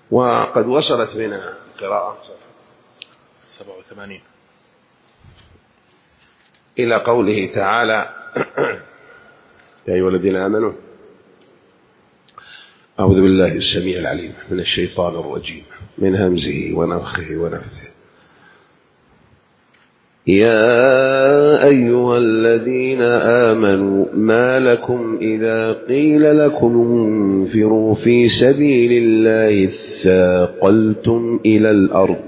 وقد وصلت بنا قراءة 87 إلى قوله تعالى: يا أيها الذين آمنوا. أعوذ بالله السميع العليم من الشيطان الرجيم من همزه ونفخه ونفثه. يا أيها الذين آمنوا ما لكم إذا قيل لكم انفروا في سبيل الله اثاقلتم إلى الأرض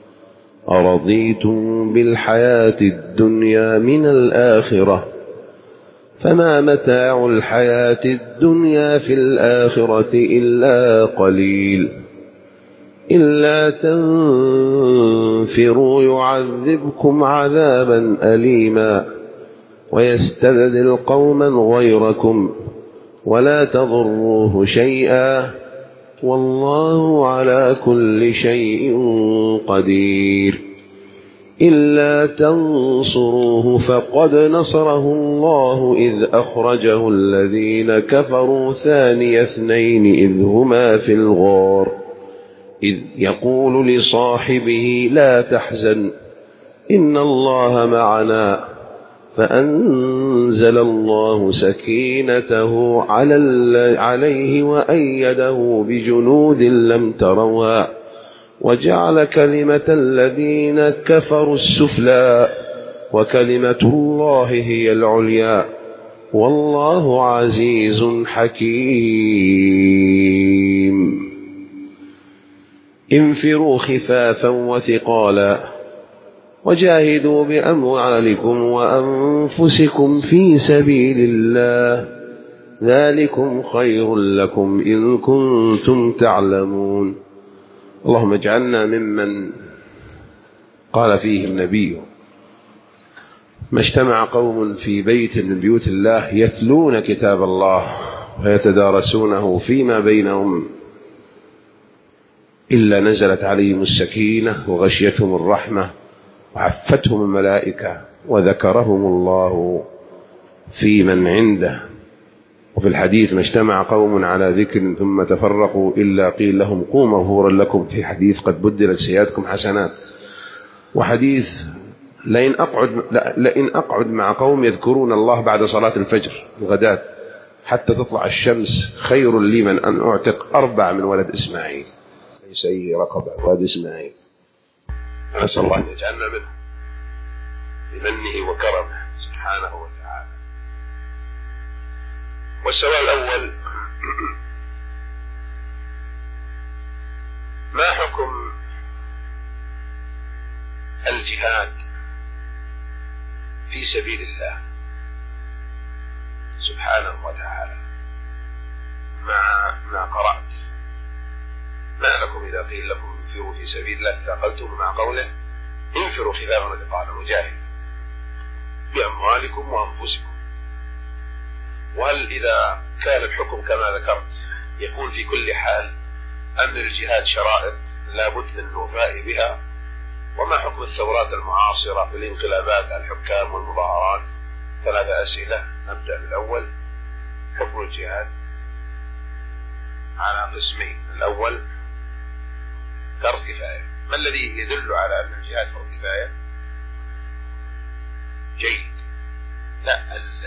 أرضيتم بالحياة الدنيا من الآخرة فما متاع الحياة الدنيا في الآخرة إلا قليل إلا تنفروا يعذبكم عذابا أليما ويستبدل قوما غيركم ولا تضروه شيئا والله على كل شيء قدير. إلا تنصروه فقد نصره الله إذ أخرجه الذين كفروا ثاني اثنين إذ هما في الغار إذ يقول لصاحبه لا تحزن إن الله معنا فأنزل الله سكينته عليه وأيده بجنود لم تروها وجعل كلمة الذين كفروا السفلى وكلمة الله هي العليا والله عزيز حكيم. انفروا خفافا وثقالا وجاهدوا بأموالكم وأنفسكم في سبيل الله ذلكم خير لكم إن كنتم تعلمون. اللهم اجعلنا ممن قال فيه النبي: ما اجتمع قوم في بيت من بيوت الله يتلون كتاب الله ويتدارسونه فيما بينهم إلا نزلت عليهم السكينة وغشيتهم الرحمة وعفتهم الملائكة وذكرهم الله في من عنده. وفي الحديث: ما اجتمع قوم على ذكر ثم تفرقوا إلا قيل لهم قوموا مغفورا لكم. في حديث: قد بدلت سيئاتكم حسنات. وحديث: لئن أقعد مع قوم يذكرون الله بعد صلاة الفجر الغداة حتى تطلع الشمس خير لي من أن أعتق 4 من ولد إسماعيل. ليس أي رقبة، ولد إسماعيل. نسأل الله أن يجعلنا منه بمنه وكرمه سبحانه وتعالى. والسؤال الأول: ما حكم الجهاد في سبيل الله سبحانه وتعالى؟ ما قرأت: ما لكم إذا قيل لكم انفروا في سبيل الله اثاقلتم، مع قوله: انفروا خفافا وثقالا وجاهدوا بأموالكم وأنفسكم. وهل إذا كان الحكم كما ذكرت يكون في كل حال أم للجهاد شرائط لا بد من الوفاء بها؟ وما حكم الثورات المعاصرة في الانقلابات على الحكام والمظاهرات؟ 3 أسئلة. نبدأ بالأول: حكم الجهاد على قسمين. الأول: فرض كفاية. ما الذي يدل على أن الجهاد فرض كفاية؟ جيد. لا،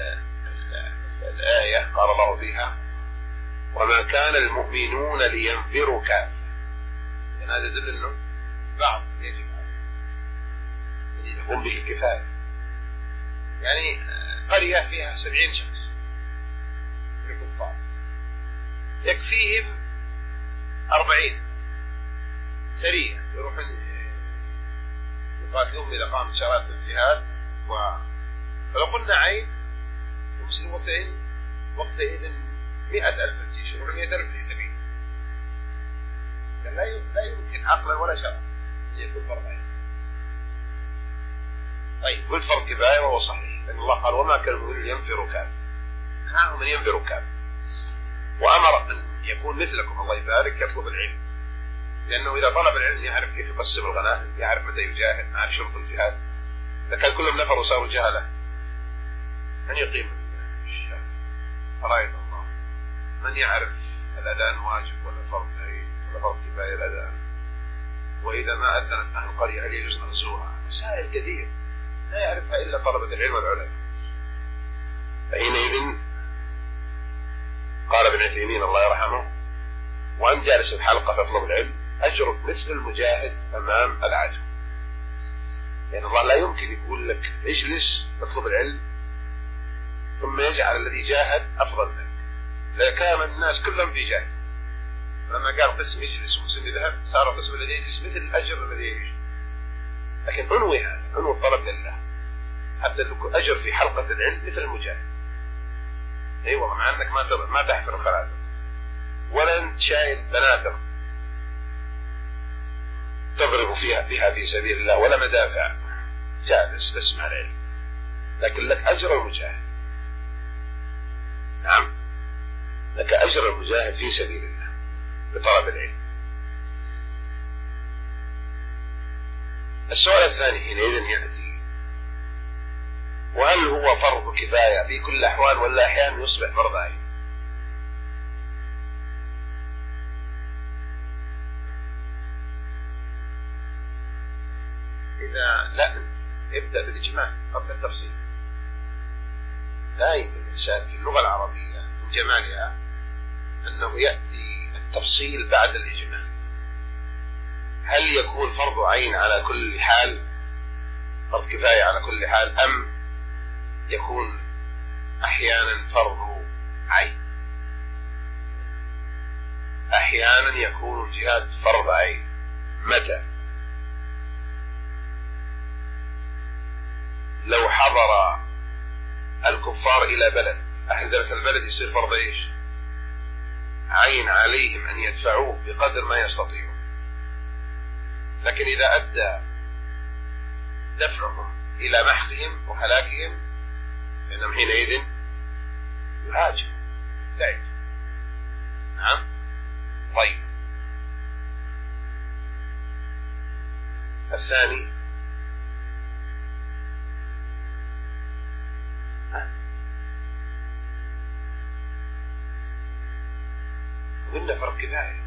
الآية قال الله فيها: وما كان المؤمنون لينفروا كافة. يعني هذا يدل أنه بعض يجب يقوم به الكفاية. يعني قرية فيها 70 شخص من الكفار يكفيهم 40 سريع يروحون يقاتلون إذا قامت شرائط الجهاد. فلو قلنا عين ومسلم وقتئذ 100,000 جيش يروحون 100,000 في سبيل. لا يمكن عقلا ولا شرعا يكون فرض عين. طيب، والفرض كفاية وهو صحيح، لأن الله قال: وما كان المؤمنون ينفروا كافة. نعم، من ينفروا كافة، وأمر أن يكون مثلكم الله يبارك يطلب العلم، لأنه إذا طلب العلم يعرف كيف يقسم الغنائم، يعرف متى يجاهد، يعرف شرط الجهاد. إذا كان كلهم نفروا وصاروا جهلة من يقيم فرائض الله؟ من يعرف الأذان واجب ولا فرض عين ولا فرض كفاية الصلاة إلى الأذان، وإذا ما أذنت أهل القرية هل يجوز نغزوها؟ مسائل كثير لا يعرفها إلا طلبة العلم والعلماء. فحينئذ قال ابن عثيمين الله يرحمه: وأن جالس الحلقة تطلب العلم أجرك مثل المجاهد أمام العدو. لأن الله لا يمكن يقول لك اجلس تطلب العلم ثم يجعل الذي جاهد أفضل منك. لكان الناس كلهم في جاهد، لما قال قسم يجلس وقسم يذهب صار القسم الذي يجلس مثل الأجر الذي يجلس. لكن انوي هذا، انوي الطلب لله، حتى لك أجر في حلقة العلم مثل المجاهد. أيوة، مع أنك ما تحفر الخلادق ولا أنت شايل بنادق تضرب بها في سبيل الله ولا مدافع، جالس تسمع العلم، لكن لك أجر المجاهد. نعم، لك أجر المجاهد في سبيل الله بطلب العلم. السؤال الثاني حينئذ يأتي: وهل هو فرض كفاية في كل الأحوال ولا أحيانا يصبح فرض عين؟ إذا لا، ابدأ بالإجمال قبل التفصيل. دائما الإنسان في اللغة العربية من جمالها أنه يأتي التفصيل بعد الإجمال. هل يكون فرض عين على كل حال، فرض كفاية على كل حال، أم يكون أحيانا فرض عين؟ أحيانا يكون الجهاد فرض عين. متى؟ لو حضر الكفار إلى بلد، أهل ذلك البلد يصير فرض إيش؟ عين عليهم أن يدفعوه بقدر ما يستطيعون. لكن إذا أدى دفعهم إلى محقهم وهلاكهم فإنهم حينئذ يهاجم يبتعد. نعم. طيب، الثاني قلنا فرق كفاية،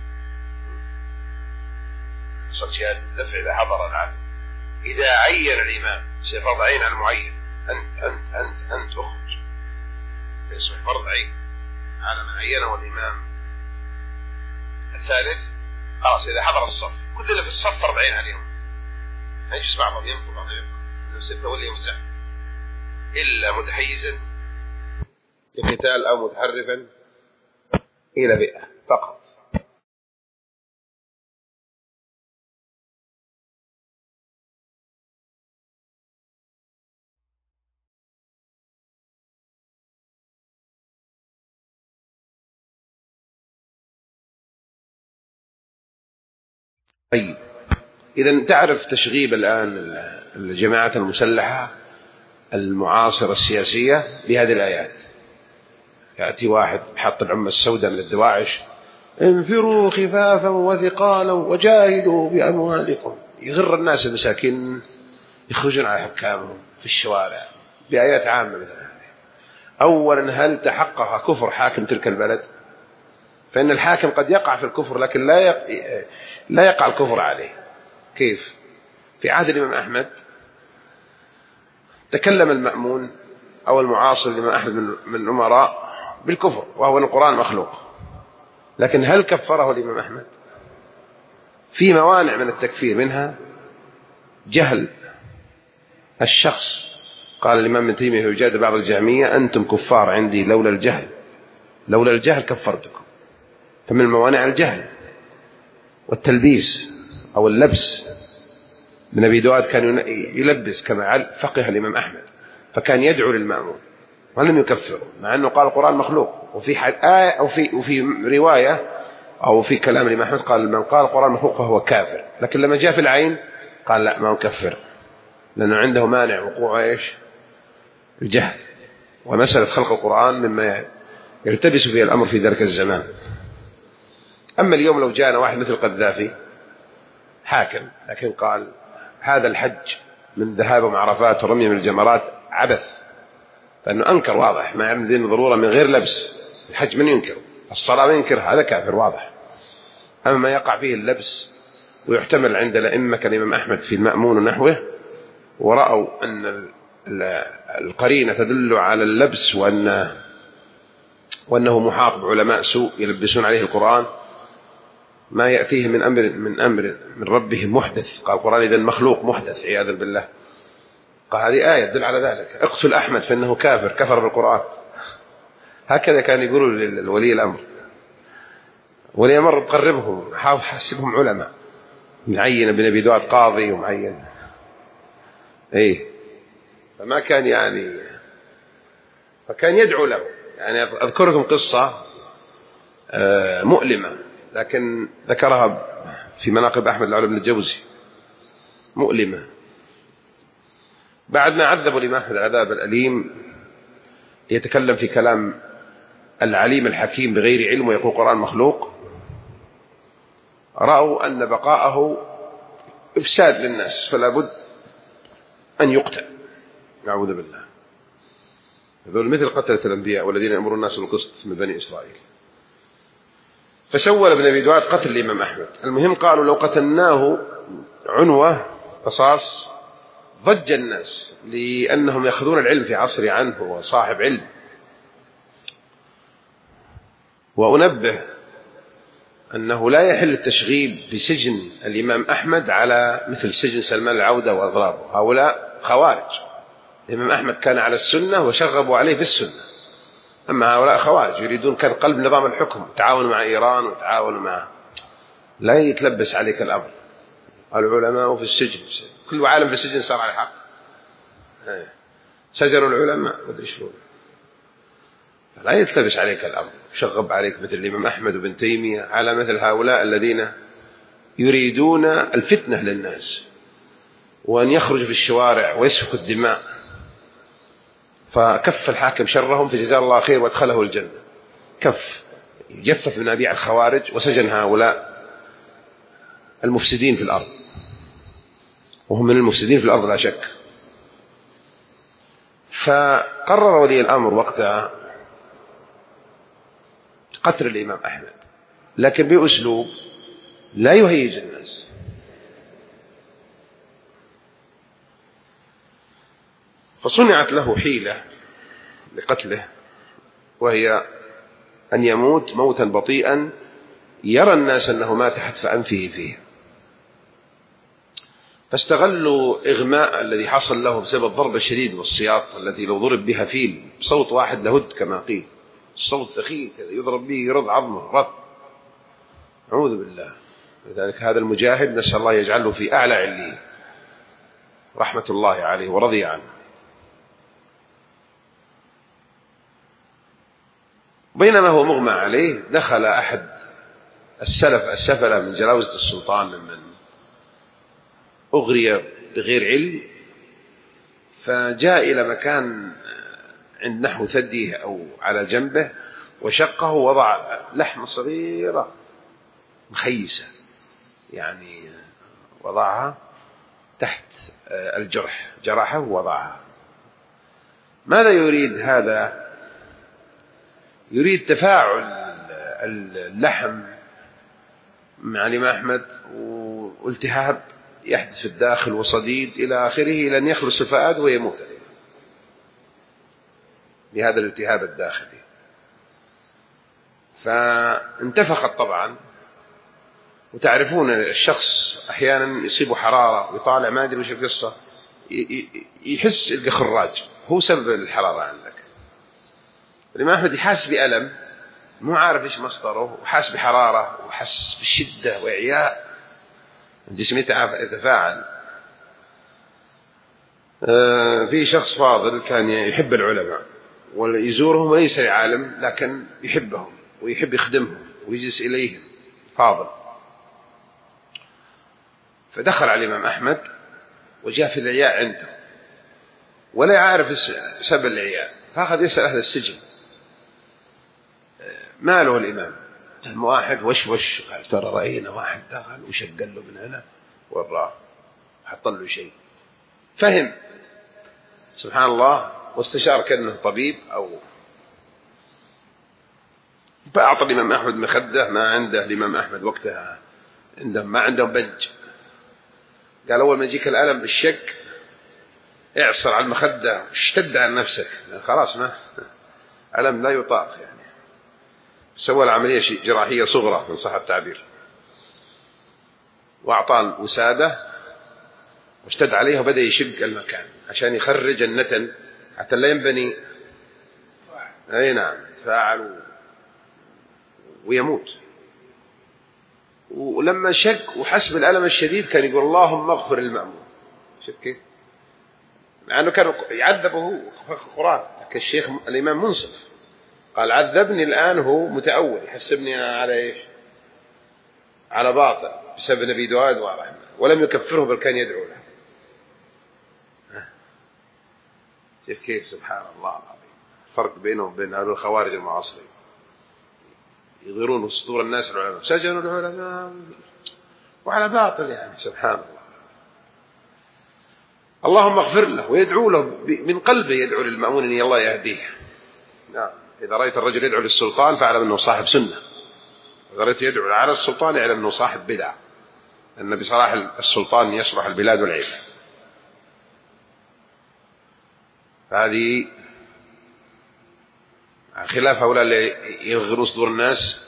صار جهاد الدفع إذا حضر العدو. إذا عين الإمام يصير فرض عين على المعين، أنت أخرج، يصبح فرض عين على من عينه الإمام. الثالث خلاص إذا حضر الصف كل اللي في الصف فرض عين عليهم، ما يجلس بعضهم ينفض بعضهم يبقى ستة ولا يوزع، إلا متحيزا لقتال أو متحرفا إلى بيئة فقط. طيب، إذا تعرف تشغيب الآن الجماعات المسلحة المعاصرة السياسية بهذه الآيات. يأتي واحد حط العمة السوداء من الدواعش: انفروا خفافا وثقالا وجاهدوا بأموالكم، يغر الناس المساكين يخرجون على حكامهم في الشوارع بآيات عامة مثل هذه. أولا، هل تحقق كفر حاكم تلك البلد؟ فإن الحاكم قد يقع في الكفر لكن لا يقع الكفر عليه. كيف؟ في عهد الإمام أحمد تكلم المأمون أو المعاصر للإمام أحمد من الأمراء بالكفر وهو أن القرآن مخلوق، لكن هل كفره الإمام أحمد؟ في موانع من التكفير، منها جهل الشخص. قال الإمام ابن تيمية يجادل بعض الجهمية: أنتم كفار عندي لولا الجهل كفرتكم. فمن الموانع الجهل والتلبيس أو اللبس. ابن أبي دواد كان يلبس كما فقه الإمام أحمد، فكان يدعو للمأمون ولم يكفره، مع أنه قال القرآن مخلوق. وفي آية أو في رواية أو في كلام الإمام أحمد قال: من قال القرآن مخلوق فهو كافر. لكن لما جاء في العين قال: لا، ما هو كفر، لأنه عنده مانع وقوع إيش؟ الجهل. ومسألة خلق القرآن مما يلتبس فيه الأمر في ذلك الزمان. أما اليوم لو جاءنا واحد مثل القذافي حاكم لكن قال هذا الحج من ذهاب عرفات ورمي من الجمرات عبث، فإنه أنكر واضح ما يعمل دين ضرورة من غير لبس. الحج من ينكر، الصلاة من ينكر، هذا كافر واضح. أما ما يقع فيه اللبس ويحتمل عند الأئمة كالإمام أحمد في المأمون ونحوه، ورأوا أن القرينة تدل على اللبس وأنه محاط بعلماء سوء يلبسون عليه القرآن، ما يأتيه من أمر من ربه محدث. قال القرآن إذن مخلوق محدث عياذا بالله. قال هذه آية تدل على ذلك. اقتل أحمد فإنه كفر بالقرآن. هكذا كان يقولوا للولي الأمر. ولي الأمر بقربهم حاسبهم علماء، معين ابن أبي دؤاد قاضي ومعين فما كان يعني، فكان يدعو له. يعني أذكر لكم قصة مؤلمة لكن ذكرها في مناقب أحمد العلا بن الجوزي، مؤلمة. بعد ما عذبوا الإمام أحمد العذاب الأليم يتكلم في كلام العليم الحكيم بغير علم ويقول القرآن مخلوق، رأوا أن بقاءه إفساد للناس فلا بد أن يقتل، نعوذ بالله. هذول مثل قتلة الأنبياء والذين يأمرون الناس بالقسط من بني إسرائيل. فسول ابن أبي دؤاد قتل الإمام أحمد. المهم قالوا لو قتلناه عنوة قصاص ضج الناس، لأنهم يأخذون العلم في عصر عنه وصاحب علم. وأنبه أنه لا يحل التشغيب بسجن الإمام أحمد على مثل سجن سلمان العودة وأضرابه، هؤلاء خوارج. الإمام أحمد كان على السنة وشغبوا عليه في السنة، أما هؤلاء خوارج يريدون كان قلب نظام الحكم، تعاونوا مع إيران وتعاونوا مع، لا يتلبس عليك الأمر. العلماء في السجن، كل عالم في السجن صار على حق. سجنوا العلماء مدري شلون، لا يتلبس عليك الأمر، شغب عليك مثل الإمام أحمد وابن تيمية على مثل هؤلاء الذين يريدون الفتنة للناس وأن يخرجوا في الشوارع ويسفكوا الدماء. فكف الحاكم شرهم في جزاء الله خير وادخله الجنة. كف جفف من أبيع الخوارج وسجن هؤلاء المفسدين في الأرض، وهم من المفسدين في الأرض لا شك. فقرر ولي الأمر وقتها قتل الإمام أحمد، لكن بأسلوب لا يهيج الناس. فصنعت له حيلة لقتله، وهي أن يموت موتا بطيئا يرى الناس أنه مات حتف أنفه فيه. فاستغلوا إغماء الذي حصل له بسبب الضرب الشديد والسياط التي لو ضرب بها فيل بصوت واحد لهد كما قيل، الصوت ثقيل يضرب به يرد عظمه رد، أعوذ بالله. لذلك هذا المجاهد نسأل الله يجعله في أعلى عليه رحمة الله عليه ورضي عنه. بينما هو مغمى عليه دخل أحد السفلة من جلاوزة السلطان ممن أغري بغير علم، فجاء إلى مكان عند نحو ثديه أو على جنبه وشقه ووضع لحمة صغيرة مخيسة، يعني وضعها تحت الجرح، جرحه ووضعها. ماذا يريد هذا؟ يريد تفاعل اللحم مع الإمام أحمد والتهاب يحدث في الداخل وصديد إلى آخره لن يخلص الفؤاد ويموت بهذا الالتهاب الداخلي. فانتفخت طبعا. وتعرفون الشخص أحيانا يصيبه حرارة ويطالع ما أدري وش القصة، يحس يلقى خراج، هو سبب الحرارة عندك. الإمام أحمد يحاس بألم مو عارف إيش مصدره، وحاس بحرارة وحس بالشدة وإعياء، الجسم يتفاعل. في شخص فاضل كان يحب العلماء ويزورهم وليس عالم لكن يحبهم ويحب يخدمهم ويجلس إليهم، فاضل. فدخل على الإمام أحمد وجاء في العياء عنده ولا يعرف سبب العياء، فأخذ يسأل أهل السجن ما له الإمام. واحد وش قال ترى رأينا واحد دخل وشق له من هنا وراه حط له شيء، فهم سبحان الله واستشار كأنه طبيب أو فأعطى الإمام أحمد مخدة ما عنده الإمام أحمد وقتها، ما عندهم بنج. قال أول ما يجيك الألم بالشق اعصر على المخدة واشتد على نفسك، خلاص ما ألم لا يطاق يعني. سوى العملية جراحية صغرى من صح التعبير، وأعطاه الوسادة واشتد عليها وبدأ يشق المكان عشان يخرج النتن حتى لا ينبني. أي نعم، تفاعل ويموت. ولما شق وحس بالألم الشديد كان يقول اللهم اغفر المأمون. شوف كيف، مع أنه كان يعذبه في القرآن، لكن الشيخ الإمام منصف قال عذبني الآن، هو متأول يحسبني على إيش؟ على باطل بسبب نبي داود ورحمه، ولم يكفره بل كان يدعو له. شوف كيف، سبحان الله العظيم، الفرق بينه وبين هؤلاء الخوارج المعاصرين يغيرون صدور الناس العلماء، سجنوا العلماء وعلى باطل يعني. سبحان الله. اللهم اغفر له، ويدعو له من قلبه، يدعو للمأمون أن الله يهديه. نعم، إذا رأيت الرجل يدعو للسلطان فاعلم أنه صاحب سنة، إذا رأيت يدعو على السلطان اعلم أنه صاحب بدعة، أن بصلاح السلطان يصلح البلاد والعباد. هذه خلاف هؤلاء اللي يغيرون صدور الناس.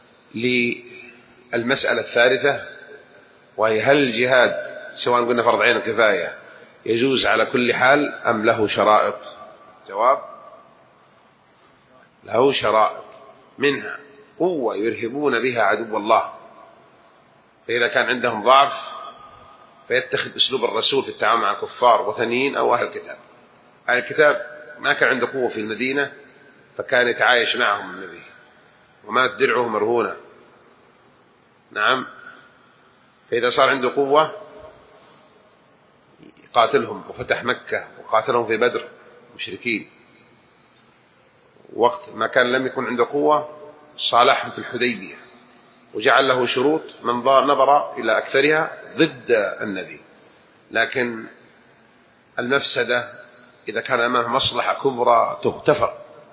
للمسألة الثالثة، وهي هل الجهاد سواء قلنا فرض عين وكفاية يجوز على كل حال أم له شرائط؟ جواب: له شرائط، منها قوة يرهبون بها عدو الله، فإذا كان عندهم ضعف فيتخذ أسلوب الرسول في التعامل مع الكفار وثنيين أو أهل الكتاب. أهل الكتاب ما كان عنده قوة في المدينة فكان يتعايش معهم النبي، ومات درعه مرهونة. نعم، فإذا صار عنده قوة يقاتلهم، وفتح مكة وقاتلهم في بدر مشركين. وقت ما كان لم يكن عنده قوة صالحهم في الحديبية، وجعل له شروط من نظر إلى أكثرها ضد النبي. لكن المفسدة إذا كان أمامه مصلحة كبرى تغتفر،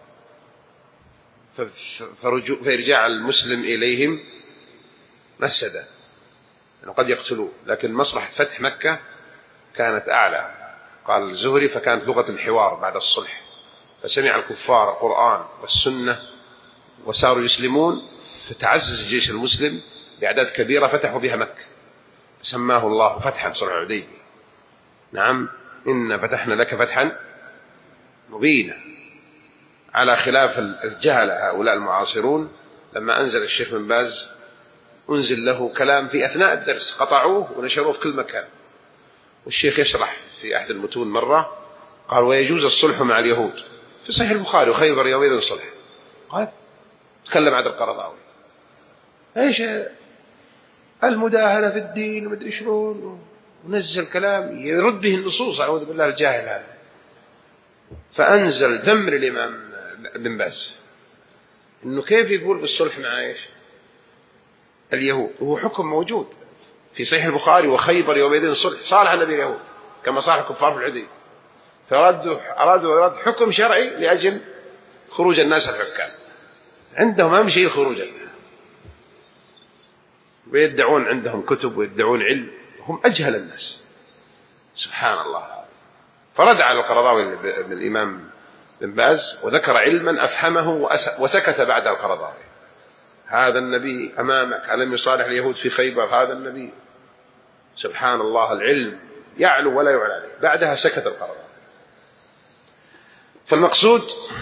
فإرجاع المسلم إليهم مفسدة، يعني قد يقتلوه. لكن مصلحة فتح مكة كانت أعلى. قال الزهري: فكانت لغة الحوار بعد الصلح، فسمع الكفار القرآن والسنة وصاروا يسلمون، فتعزز الجيش المسلم بأعداد كبيرة فتحوا بها مكة، سماه الله فتحا صلح الحديبية. نعم، إن فتحنا لك فتحا مبينا. على خلاف الجهل هؤلاء المعاصرون، لما أنزل الشيخ بن باز أنزل له كلام في أثناء الدرس، قطعوه ونشروه في كل مكان. والشيخ يشرح في أحد المتون مرة قال: ويجوز الصلح مع اليهود، في صحيح البخاري: وخيبر يومئذ الصلح. قال تكلم عن القرضاوي ايش المداهنة في الدين ومدري شلون، ونزل كلام يرد به النصوص، أعوذ بالله الجاهل هذا. فأنزل ذم الإمام بن باز إنه كيف يقول بالصلح مع ايش اليهود، وهو حكم موجود في صحيح البخاري: وخيبر يومئذ الصلح، صالح النبي اليهود كما صالح الكفار في الحديبية. فأرادوا حكم شرعي لأجل خروج الناس الحكام، عندهم أهم شيء الخروج، ويدعون عندهم كتب ويدعون علم، هم أجهل الناس. سبحان الله. فرد على القرضاوي بالإمام بن باز وذكر علما أفهمه وسكت بعد القرضاوي: هذا النبي أمامك ألم يصالح اليهود في خيبر؟ هذا النبي. سبحان الله، العلم يعلو ولا يعلى عليه. بعدها سكت القرضاوي. فالمقصود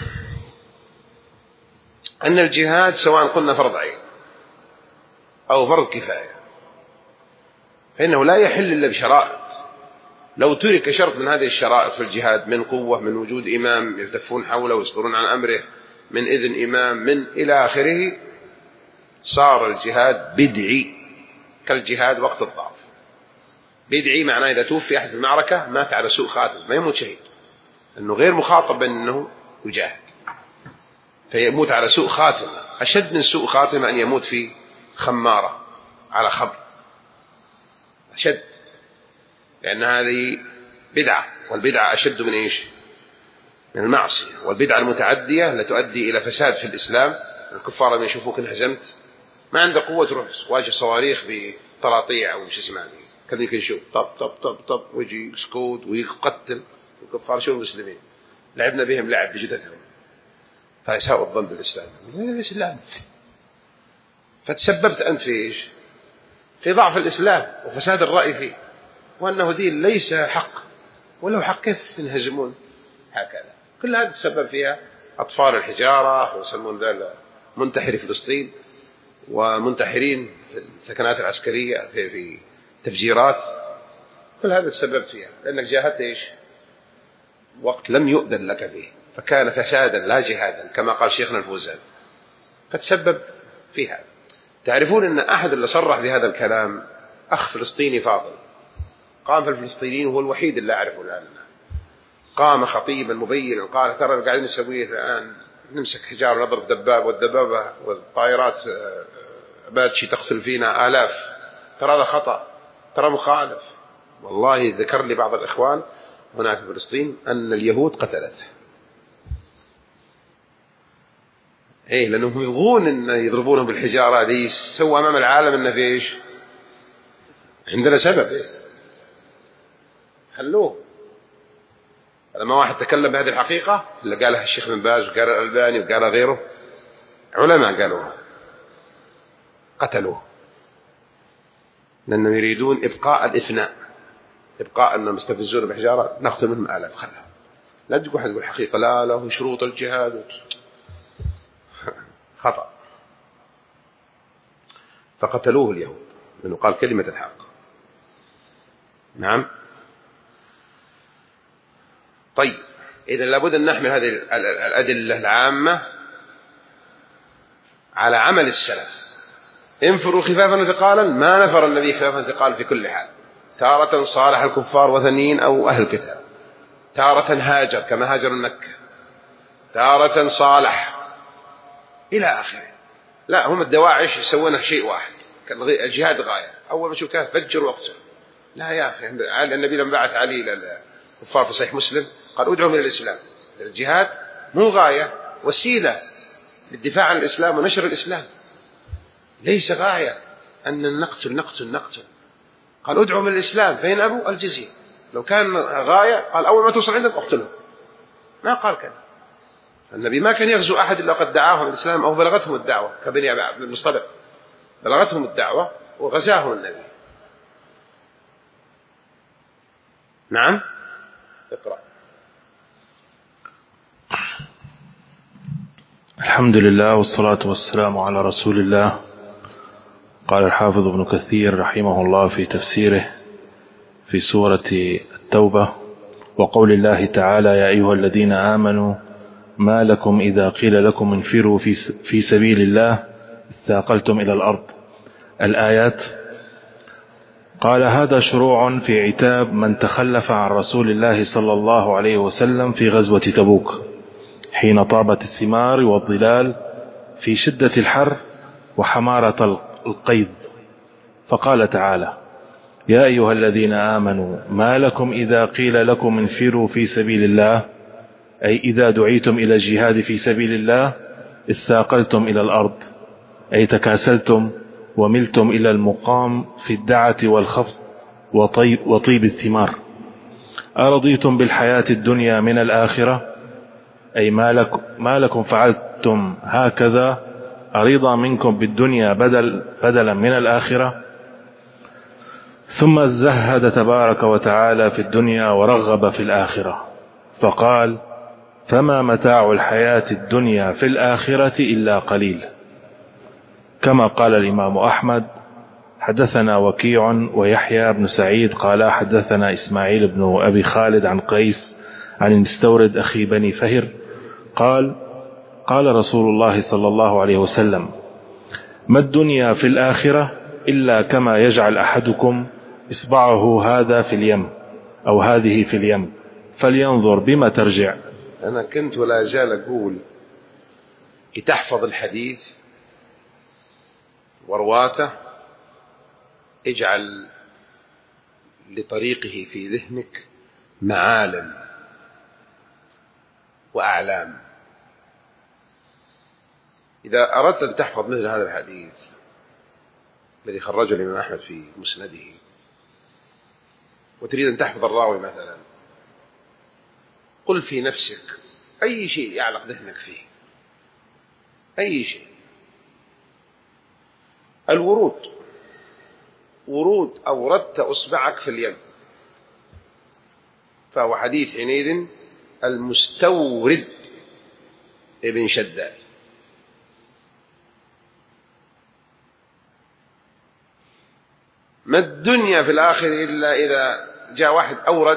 أن الجهاد سواء قلنا فرض عين أو فرض كفاية فإنه لا يحل إلا بشرائط. لو ترك شرط من هذه الشرائط في الجهاد، من قوة، من وجود إمام يلتفون حوله ويصدرون عن أمره، من إذن إمام، من إلى آخره، صار الجهاد بدعي كالجهاد وقت الضعف. بدعي معناه إذا توفي أحد في المعركة مات على سوء خاتم، ما يموت شهيد، أنه غير مخاطب أنه يجاهد، فيموت على سوء خاتمة. أشد من سوء خاتمة أن يموت في خمارة على خبر، أشد، لأن هذه بدعة، والبدعة أشد من إيش؟ من المعصية. والبدعة المتعدية التي تؤدي إلى فساد في الإسلام الكفار لما يشوفوك انهزمت ما عنده قوة تروح واجه صواريخ بطراطيع أو شو اسمه كذلك يشوف طب طب طب طب ويجي سكوت ويقتل. الكفار شو المسلمين لعبنا بهم لعب بجثثهم فيساء الظن بالإسلام. الإسلام فتسببت أنت في إيش؟ في ضعف الإسلام وفساد الرأي فيه وأنه دين ليس حق ولو حق كيف ينهزمون هكذا. كل هذا تسبب فيها أطفال الحجارة ويسمون ذلك منتحري فلسطين ومنتحرين في الثكنات العسكرية في تفجيرات. كل هذا تسبب فيها لأنك جاهدت إيش؟ وقت لم يؤذن لك فيه فكان فسادا لا جهادا كما قال شيخنا الفوزان فتسبب في هذا. تعرفون أن أحد اللي صرح بهذا الكلام أخ فلسطيني فاضل قام في الفلسطينيين وهو الوحيد اللي أعرفه الآن قام خطيبا مبينا قال ترى اللي قاعدين نسويه الآن نمسك حجار ونضرب دباب والدبابة والطائرات باتشي تقتل فينا آلاف ترى هذا خطأ ترى مخالف. والله ذكر لي بعض الإخوان هناك في فلسطين أن اليهود قتلته إيه لأنهم يبغون أن يضربونهم بالحجارة دي سوى أمام العالم أنه في إيش عندنا سبب إيه خلوه. لما واحد تكلم بهذه الحقيقة اللي قالها الشيخ بن باز وقال الألباني وقال غيره علماء قالوها قتلوه لأنهم يريدون إبقاء الإفناء إبقاء أنهم يستفزون بحجارة نأخذ منهم آلاف خلها لا تقول حد يقول حقيقة لا له شروط الجهاد خطأ. فقتلوه اليهود لأنه قال كلمة الحق. نعم. طيب إذن لابد أن نحمل هذه الأدلة العامة على عمل السلف. انفروا خفافا وثقالا ما نفر النبي خفافا وثقالا في كل حال. تارة صالح الكفار وثنيين أو أهل الكتاب تارة هاجر كما هاجر مكة تارة صالح إلى آخره. لا هم الدواعش يسوونه شيء واحد الجهاد غاية أول ما شو كان فجر واقتل. لا يا أخي النبي لما بعث علي إلى الكفار في صحيح مسلم قال ادعوا إلى الإسلام. الجهاد مو غاية وسيلة للدفاع عن الإسلام ونشر الإسلام ليس غاية أن نقتل. قال ادعوا من الإسلام فإن أبوا الجزية. لو كان غاية قال أول ما توصل عندك اقتلهم ما قال كذا. النبي ما كان يغزو أحد إلا قد دعاهم الإسلام أو بلغتهم الدعوة كبني عبد المصطلق بلغتهم الدعوة وغزاهم النبي. نعم اقرأ. الحمد لله والصلاة والسلام على رسول الله. قال الحافظ ابن كثير رحمه الله في تفسيره في سورة التوبة وقول الله تعالى يا أيها الذين آمنوا ما لكم إذا قيل لكم انفروا في سبيل الله اثاقلتم إلى الأرض الآيات. قال هذا شروع في عتاب من تخلف عن رسول الله صلى الله عليه وسلم في غزوة تبوك حين طابت الثمار والظلال في شدة الحر وحمارة القيظ. فقال تعالى يا أيها الذين آمنوا ما لكم إذا قيل لكم انفروا في سبيل الله أي إذا دعيتم إلى الجهاد في سبيل الله اثاقلتم إلى الأرض أي تكاسلتم وملتم إلى المقام في الدعة والخفض وطيب الثمار. أرضيتم بالحياة الدنيا من الآخرة أي ما لكم فعلتم هكذا أريضا منكم بالدنيا بدلا من الآخرة. ثم زهد تبارك وتعالى في الدنيا ورغب في الآخرة فقال فما متاع الحياة الدنيا في الآخرة إلا قليل. كما قال الإمام أحمد حدثنا وكيع ويحيى بن سعيد قال حدثنا إسماعيل بن أبي خالد عن قيس عن المستورد أخي بني فهر قال قال رسول الله صلى الله عليه وسلم ما الدنيا في الآخرة إلا كما يجعل أحدكم إصبعه هذا في اليم أو هذه في اليم فلينظر بما ترجع. أنا كنت ولا زال أقول لتحفظ الحديث ورواته اجعل لطريقه في ذهنك معالم وأعلام. إذا أردت أن تحفظ مثل هذا الحديث الذي خرجه الإمام أحمد في مسنده وتريد أن تحفظ الراوي مثلا، قل في نفسك أي شيء يعلق ذهنك فيه، أي شيء. ورود أوردت أصبعك في اليم، فهو حديث حينئذ المستورد ابن شداد. ما الدنيا في الآخر إلا إذا جاء واحد أورد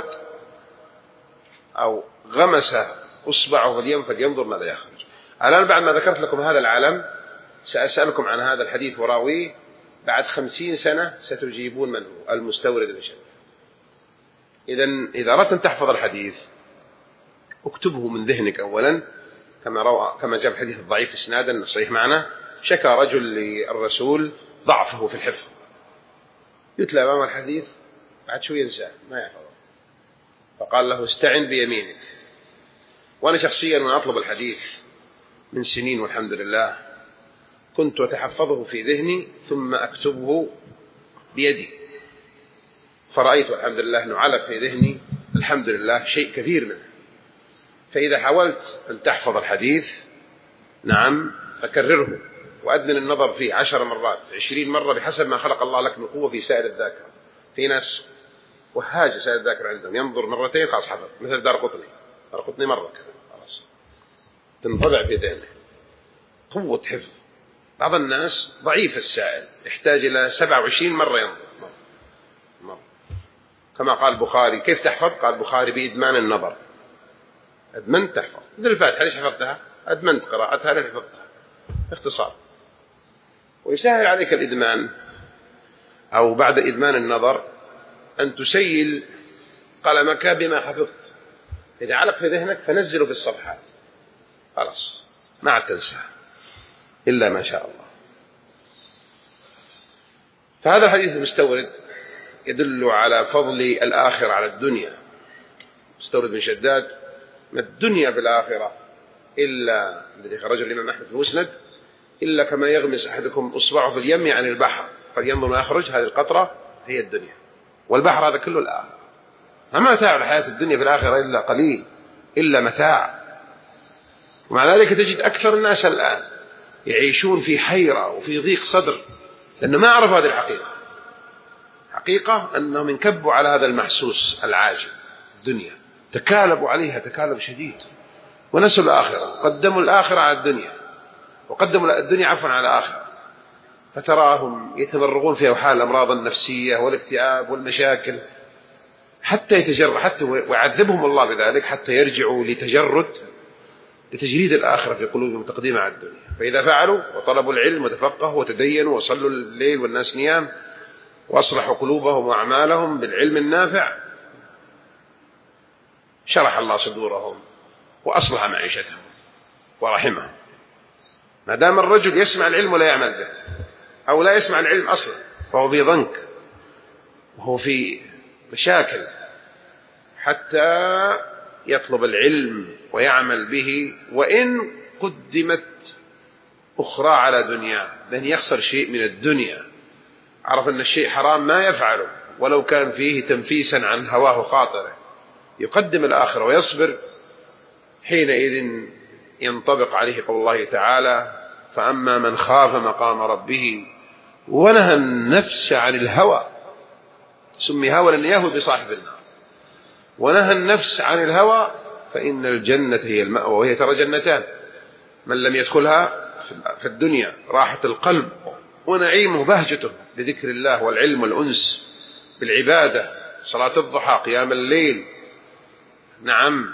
أو غمس أصبعه في اليم فلينظر ماذا يخرج. الآن بعد ما ذكرت لكم هذا العالم سأسألكم عن هذا الحديث وراويه. بعد 50 سنة ستجيبون من هو المستورد ابن شداد. إذا أردت أن تحفظ الحديث اكتبه من ذهنك أولا، كما جاء الحديث الضعيف إسنادا الصحيح معنا، شكى رجل للرسول ضعفه في الحفظ، يتلى أمام الحديث بعد شوي ينساه ما يحفظه، فقال له استعن بيمينك. وأنا شخصيا وأنا أطلب الحديث من سنين والحمد لله كنت أتحفظه في ذهني ثم أكتبه بيدي، فرأيت والحمد لله أنه علق في ذهني الحمد لله شيء كثير منه. فإذا حاولت أن تحفظ الحديث نعم فكرره وأدمن النظر فيه 10 مرات 20 مرة بحسب ما خلق الله لك من قوة في سائر الذاكرة. في ناس وهاج سائر الذاكرة عندهم ينظر مرتين خلاص حفظ، مثل دارقطني مرة خلاص تنطبع في ذهنه، قوة حفظ. بعض الناس ضعيف السائل يحتاج إلى 27 مرة ينظر مرة. كما قال البخاري كيف تحفظ؟ قال البخاري بإدمان النظر. أدمنت تحفظ مثل الفاتحة ليش حفظتها؟ أدمنت قراءتها ليش حفظتها؟ اختصار. ويسهل عليك الإدمان أو بعد إدمان النظر أن تسيل قلمك بما حفظت. إذا علق في ذهنك فنزله في الصفحات خلاص ما عاد تنسى إلا ما شاء الله. فهذا الحديث المستورد يدل على فضل الآخرة على الدنيا. مستورد بن شداد ما الدنيا في الآخرة إلا الذي خرج الإمام أحمد في المسند إلا كما يغمس أحدكم أصبعه في اليم يعني البحر فلينظر ما يخرج. هذه القطرة هي الدنيا والبحر هذا كله الآخرة. فما متاع الحياة الدنيا في الآخرة إلا قليل إلا متاع. ومع ذلك تجد أكثر الناس الآن يعيشون في حيرة وفي ضيق صدر لأنه ما عرفوا هذه الحقيقة. حقيقة أنهم انكبوا على هذا المحسوس العاجل الدنيا، تكالبوا عليها تكالب شديد ونسوا الآخرة، قدموا الآخرة على الدنيا وقدموا الدنيا عفوا على الآخرة، فتراهم يتمرغون في أوحال الأمراض النفسية والاكتئاب والمشاكل حتى يتجرد، حتى ويعذبهم الله بذلك حتى يرجعوا لتجريد الآخرة في قلوبهم تقديمها على الدنيا. فإذا فعلوا وطلبوا العلم وتفقهوا وتدينوا وصلوا الليل والناس نيام وأصلحوا قلوبهم وأعمالهم بالعلم النافع شرح الله صدورهم وأصلح معيشتهم ورحمهم. ما دام الرجل يسمع العلم ولا يعمل به أو لا يسمع العلم أصلا فهو في ضنك وهو في مشاكل حتى يطلب العلم ويعمل به وإن قدمت أخرى على دنيا، لأن يخسر شيء من الدنيا. عرف أن الشيء حرام ما يفعله ولو كان فيه تنفيسا عن هواه خاطره، يقدم الآخرة ويصبر. حينئذ ينطبق عليه قول الله تعالى فأما من خاف مقام ربه ونهى النفس عن الهوى، سمي هوى لأن يهوى بصاحب النار، ونهى النفس عن الهوى فإن الجنة هي المأوى. وهي ترى جنتان، من لم يدخلها في الدنيا راحة القلب ونعيمه بهجته بذكر الله والعلم والأنس بالعبادة، صلاة الضحى قيام الليل، نعم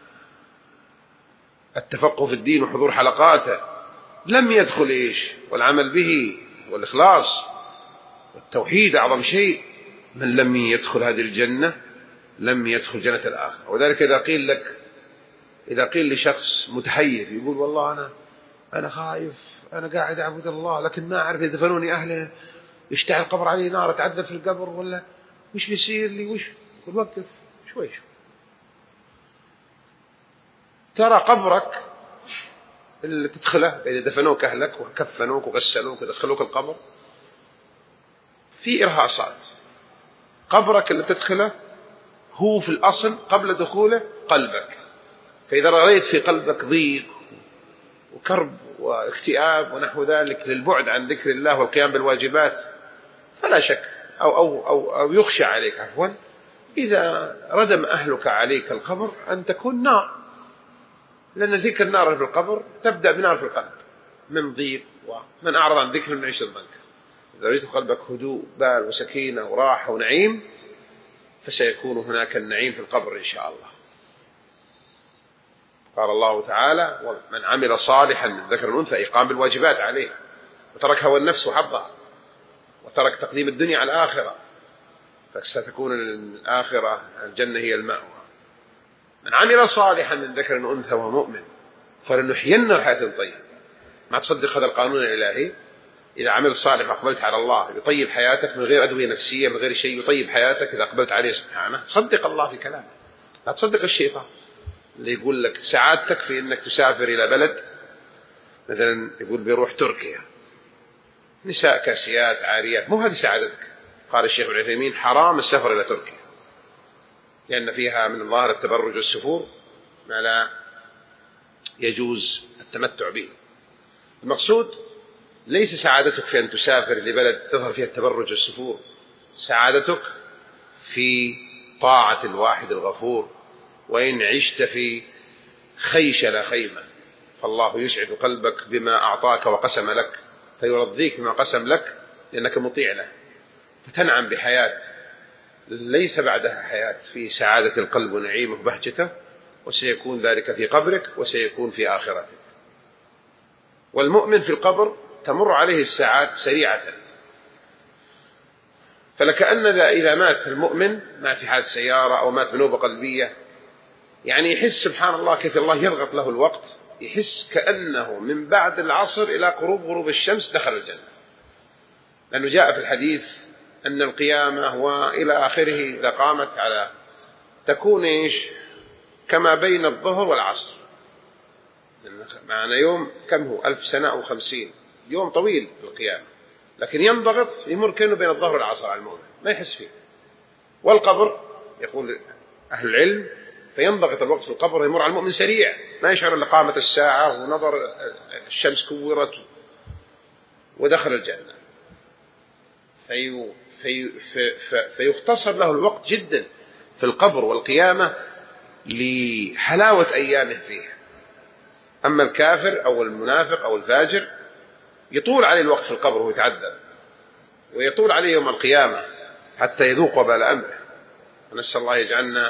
التفقه في الدين وحضور حلقاته، لم يدخل إيش والعمل به والإخلاص والتوحيد أعظم شيء. من لم يدخل هذه الجنة لم يدخل جنة الآخرة. وذلك إذا قيل لشخص متحير يقول والله أنا خايف، أنا قاعد أعبد الله لكن ما أعرف إذا دفنوني أهله يشتعل القبر عليه نار أتعذب في القبر ولا وش بيصير لي وش. يقول وقف شوي. ترى قبرك اللي تدخله إذا دفنوك أهلك وكفنوك وغسلوك ودخلوك القبر في إرهاصات. قبرك اللي تدخله هو في الأصل قبل دخوله قلبك، فإذا رأيت في قلبك ضيق وكرب واكتئاب ونحو ذلك للبعد عن ذكر الله والقيام بالواجبات، فلا شك أو يخشى عليك عفوا إذا ردم أهلك عليك القبر أن تكون نار، لأن ذكر النار في القبر تبدأ بنار في القلب من ضيق، ومن أعرض عن ذكر من عيش الضنك. إذا وجدت في قلبك هدوء بال وسكينة وراحة ونعيم فسيكون هناك النعيم في القبر إن شاء الله. قال الله تعالى: ومن عمل صالحا من ذكر الأنثى، إقام بالواجبات عليه، وترك هوى النفس وحظها، وترك تقديم الدنيا على الآخرة، فستكون الآخرة الجنة هي المأوى. من عمل صالحا من ذكر أنثى وهو مؤمن فلنحيينه حياة طيبة. ما تصدق هذا القانون الإلهي؟ إذا عملت صالح وأقبلت على الله يطيب حياتك من غير أدوية نفسية من غير شيء، يطيب حياتك إذا أقبلت عليه سبحانه. صدق الله في كلامه، لا تصدق الشيطان اللي يقول لك سعادتك في أنك تسافر إلى بلد مثلا يقول بيروح تركيا، نساء كاسيات عاريات، مو هذه سعادتك. قال الشيخ ابن عثيمين: حرام السفر إلى تركيا لأن فيها من ظاهر التبرج والسفور ما لا يجوز التمتع به. المقصود ليس سعادتك في أن تسافر لبلد تظهر فيها التبرج والسفور، سعادتك في طاعة الواحد الغفور. وإن عشت في خيش لا خيمة فالله يسعد قلبك بما أعطاك وقسم لك، فيرضيك بما قسم لك لأنك مطيع له، فتنعم بحياة ليس بعدها حياة، في سعادة القلب ونعيمه وبهجته، وسيكون ذلك في قبرك وسيكون في آخرتك. والمؤمن في القبر تمر عليه الساعات سريعة، فلكأن إذا مات المؤمن مات في حادث سيارة أو مات بنوبة قلبية، يعني يحس سبحان الله كيف الله يضغط له الوقت، يحس كأنه من بعد العصر إلى غروب الشمس دخل الجنة، لأنه جاء في الحديث أن القيامة وإلى آخره إذا قامت على تكون كما بين الظهر والعصر. معنا يوم كم هو 1000 سنة أو 50 يوم طويل في القيامة، لكن ينضغط يمر كأنه بين الظهر والعصر على المؤمن ما يحس فيه. والقبر يقول أهل العلم فينضغط الوقت في القبر ويمر على المؤمن سريع، ما يشعر أن قامت الساعة ونظر الشمس كورت ودخل الجنة، فيختصر له الوقت جدا في القبر والقيامة لحلاوة أيامه فيه. أما الكافر أو المنافق أو الفاجر يطول عليه الوقت في القبر وهو يتعذب، ويطول عليه يوم القيامة حتى يذوق وبال أمره. ونسأل الله يجعلنا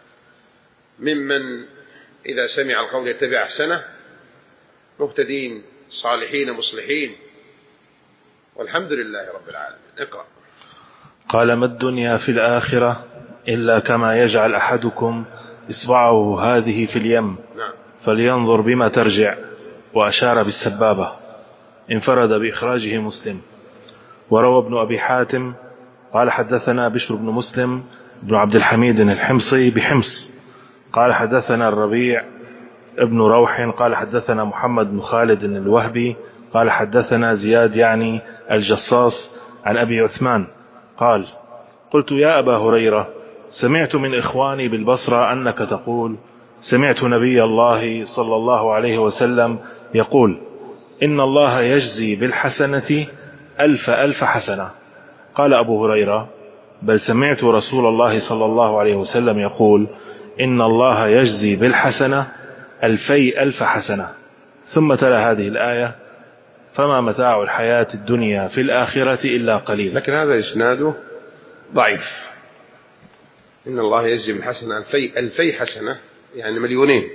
ممن إذا سمع القول يتبع أحسنه، مهتدين صالحين مصلحين، والحمد لله رب العالمين. اقرأ. قال: ما الدنيا في الآخرة إلا كما يجعل أحدكم إصبعه هذه في اليم فلينظر بما ترجع، وأشار بالسبابة. انفرد بإخراجه مسلم. وروى ابن أبي حاتم قال: حدثنا بشر بن مسلم بن عبد الحميد الحمصي بحمص قال: حدثنا الربيع ابن روح قال: حدثنا محمد بن خالد الوهبي قال: حدثنا زياد يعني الجصاص عن أبي عثمان قال: قلت يا أبا هريرة، سمعت من إخواني بالبصرة أنك تقول: سمعت نبي الله صلى الله عليه وسلم يقول: إن الله يجزي بالحسنة 1000 حسنة. قال أبو هريرة: بل سمعت رسول الله صلى الله عليه وسلم يقول: إن الله يجزي بالحسنة 2000 حسنة. ثم تلا هذه الآية: فما متاع الحياة الدنيا في الآخرة إلا قليل. لكن هذا إسناده ضعيف. إن الله يجزي بالحسنة 2000 حسنة يعني مليونين.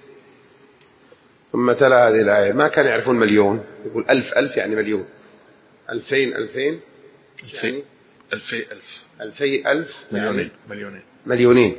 ثم تلا هذه الآية، ما كان يعرفون مليون، يقول 1000 يعني مليون، 2000 يعني 2000 مليونين.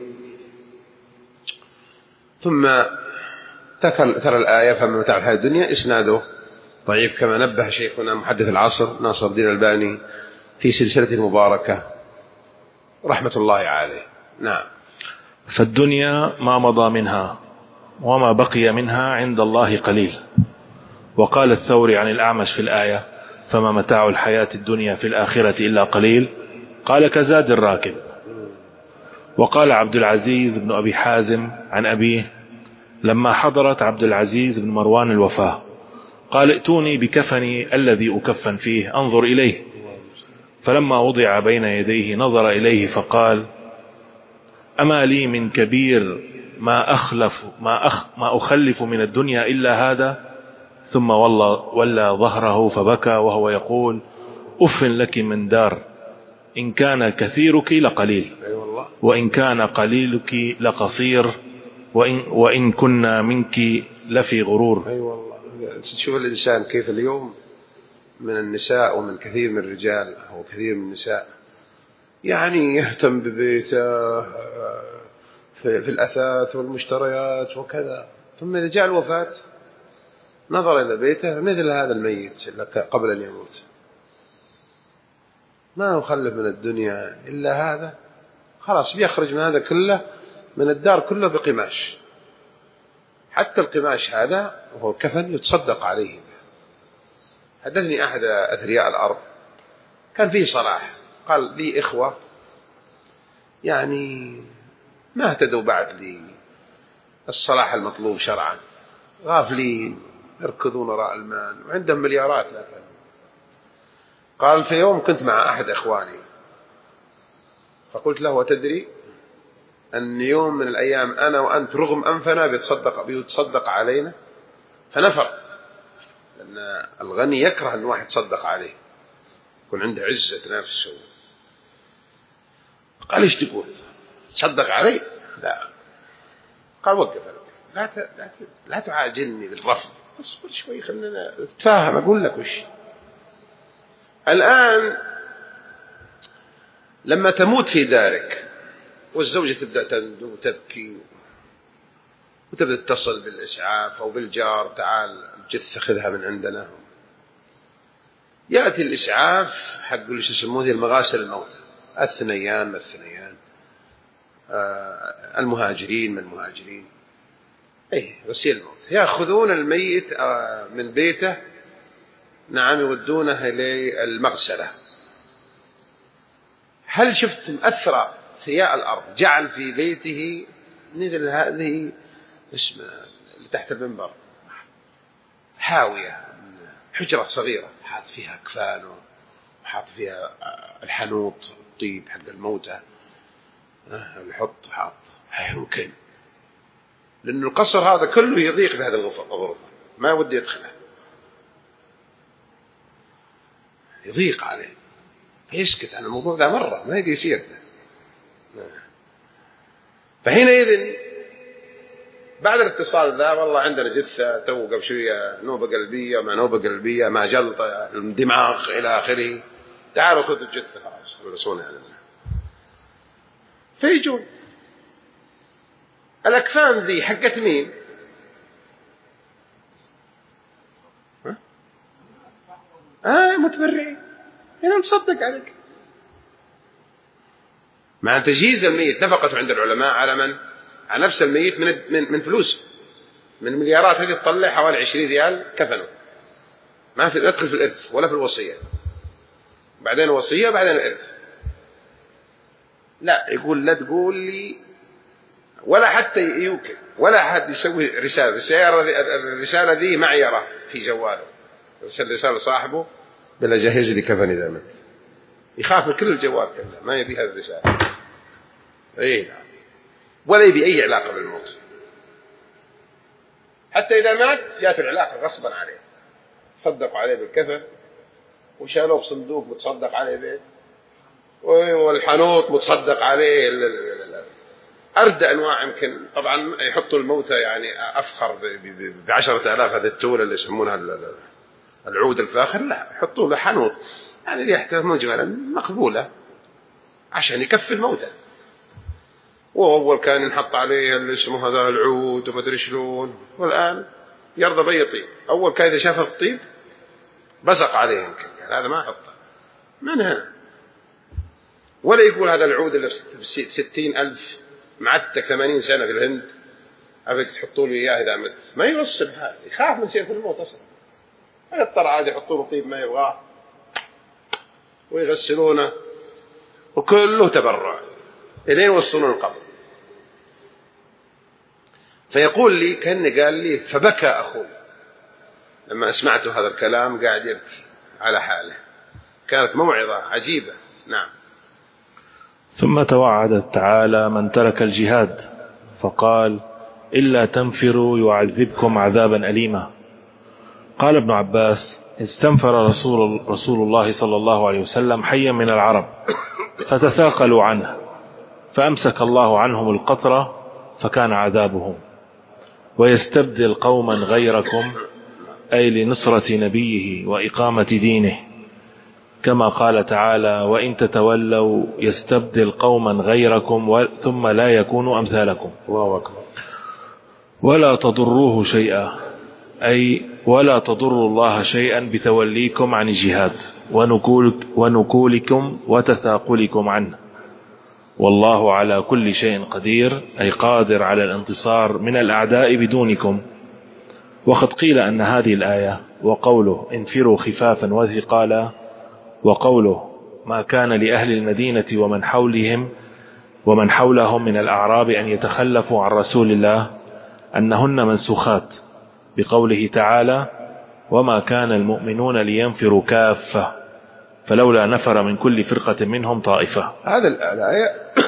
ثم ترى الآية فما متاع الحياة الدنيا، إسناده ضعيف كما نبه شيخنا محدث العصر ناصر الدين الألباني في سلسلة المباركة رحمة الله عليه. نعم. فالدنيا ما مضى منها وما بقي منها عند الله قليل. وقال الثوري عن الأعمش في الآية: فما متاع الحياة الدنيا في الآخرة إلا قليل، قال: كزاد الراكب. وقال عبد العزيز بن أبي حازم عن أبيه لما حضرت عبد العزيز بن مروان الوفاة قال: ائتوني بكفني الذي أكفن فيه أنظر إليه. فلما وضع بين يديه نظر إليه فقال: أما لي من كبير ما أخلف من الدنيا إلا هذا؟ ثم ولى ظهره فبكى وهو يقول: أف لك من دار، إن كان كثيرك لقليل، وإن كان قليلك لقصير، وإن كنا منك لفي غرور. أي والله. تشوف الإنسان كيف اليوم من النساء ومن كثير من الرجال أو كثير من النساء يعني يهتم ببيته في الأثاث والمشتريات وكذا، ثم إذا جاء الوفاة نظر إلى بيته مثل هذا الميت قبل أن يموت، ما يخلف من الدنيا إلا هذا، خلاص بيخرج من هذا كله، من الدار كله بقماش، حتى القماش هذا وهو الكفن يتصدق عليه. حدثني أحد أثرياء الأرض كان فيه صلاح، قال لي إخوة يعني ما اهتدوا بعد للصلاح المطلوب شرعا، غافلين يركضون وراء المال وعندهم مليارات لا تعلم. قال: في يوم كنت مع أحد إخواني فقلت له: وتدري أن يوم من الأيام أنا وأنت رغم أنفنا بيتصدق علينا؟ فنفر، لأن الغني يكره أن واحد يتصدق عليه، يكون عنده عزة نفس. قال: إيش تقول؟ تصدق علي؟ لا. قال: وقف، لا تعاجلني بالرفض، اصبر شوي خلينا نتفاهم، أقول لك وش. الآن لما تموت في دارك والزوجة تبدأ تندو وتبكي وتبدأ تتصل بالإسعاف أو بالجار: تعال الجثة خذها من عندنا. يأتي الإسعاف حق اللي يسموه المغاسل الموتى، الثنيان المهاجرين من المهاجرين، غسيل الموت، يأخذون الميت من بيته، نعم، يودونه إلى المغسلة. هل شفت أثر ثياء الأرض جعل في بيته مثل هذه اسمها اللي تحت المنبر حاوية، حجرة صغيرة حاط فيها كفان وحاط فيها الحنوط الطيب حق الموتى، حاط يمكن، لأن القصر هذا كله يضيق بهذا الغرفة، ما ودي يدخله، يضيق عليه، فيسكت عن الموضوع ذا مرة ما يقدر يصير. فحينئذ بعد الاتصال ذا: والله عندنا جثة تو قبل شوية نوبة قلبية، ما نوبة قلبية، ما جلطة الدماغ إلى آخره، تعالوا خذوا الجثة خلاص خلصونا يعني. فيجون الأكفان ذي حقت مين؟ متبرعين، هنا نصدق عليك. مع تجهيز الميت نفقته عند العلماء على من؟ على نفس الميت من فلوس، من مليارات هذه تطلع حوالي 20 ريال كفنه، ما في ندخل في الإرث ولا في الوصية، بعدين الوصية بعدين الإرث. لا، يقول لا تقول لي ولا حتى يوكل ولا حد يسوي رسالة. الرسالة ذي معيرة في جواله، يرسل رسالة صاحبه بلا جهز لي كفني ذا مت، يخاف من كل الجوال كله، ما يبي هذه الرسالة. نعم. ولا يبي أي علاقة بالموت، حتى إذا مات جاءت العلاقة غصبا عليه، صدقوا عليه بالكفن وشالوه بصندوق متصدق عليه بيت، والحنوط متصدق عليه. أردى أنواع يمكن طبعا يحطوا الموتى يعني أفخر ب10,000 هذه التولة اللي يسمونها العود الفاخر، لا، يحطوا له حنوط يعني ريحته مجملا مقبولة عشان يكفي الموتى. وأول كان ينحط عليه اللي اسمه هذا العود وما أدري شلون، والآن يرضى بأي طيب. أول كان إذا شاف الطيب بصق عليه يمكن، يعني هذا ما أحطه من هنا، ولا يقول هذا العود اللي ب60,000 معتك 80 سنة في الهند أبيك تحطوا لي إياه إذا مت، ما يوصل هذا، يخاف من سير في الموت أصلا. يضطر عاد يحطون طيب ما يبغاه ويغسلونه، وكله تبرع إلين يوصلون القبر. فيقول لي كأنه قال لي فبكى أخوي لما أسمعت هذا الكلام، قاعد يبكي على حاله، كانت موعظة عجيبة. نعم. ثم توعد تعالى من ترك الجهاد فقال إلا تنفروا يعذبكم عذابا أليما. قال ابن عباس استنفر رسول الله صلى الله عليه وسلم حيا من العرب فتثاقلوا عنه فأمسك الله عنهم القطرة فكان عذابهم، ويستبدل قوما غيركم أي لنصرة نبيه وإقامة دينه، كما قال تعالى وإن تتولوا يستبدل قوما غيركم ثم لا يكونوا أمثالكم. الله أكبر. ولا تضروه شيئا أي ولا تضروا الله شيئا بتوليكم عن الجهاد ونكولكم وتثاقلكم عنه، والله على كل شيء قدير أي قادر على الانتصار من الأعداء بدونكم. وقد قيل أن هذه الآية وقوله انفروا خفافا وثقالا وقوله ما كان لأهل المدينة ومن حولهم من الأعراب أن يتخلفوا عن رسول الله أنهن منسوخات بقوله تعالى وما كان المؤمنون لينفروا كافة فلولا نفر من كل فرقة منهم طائفة. هذا الآية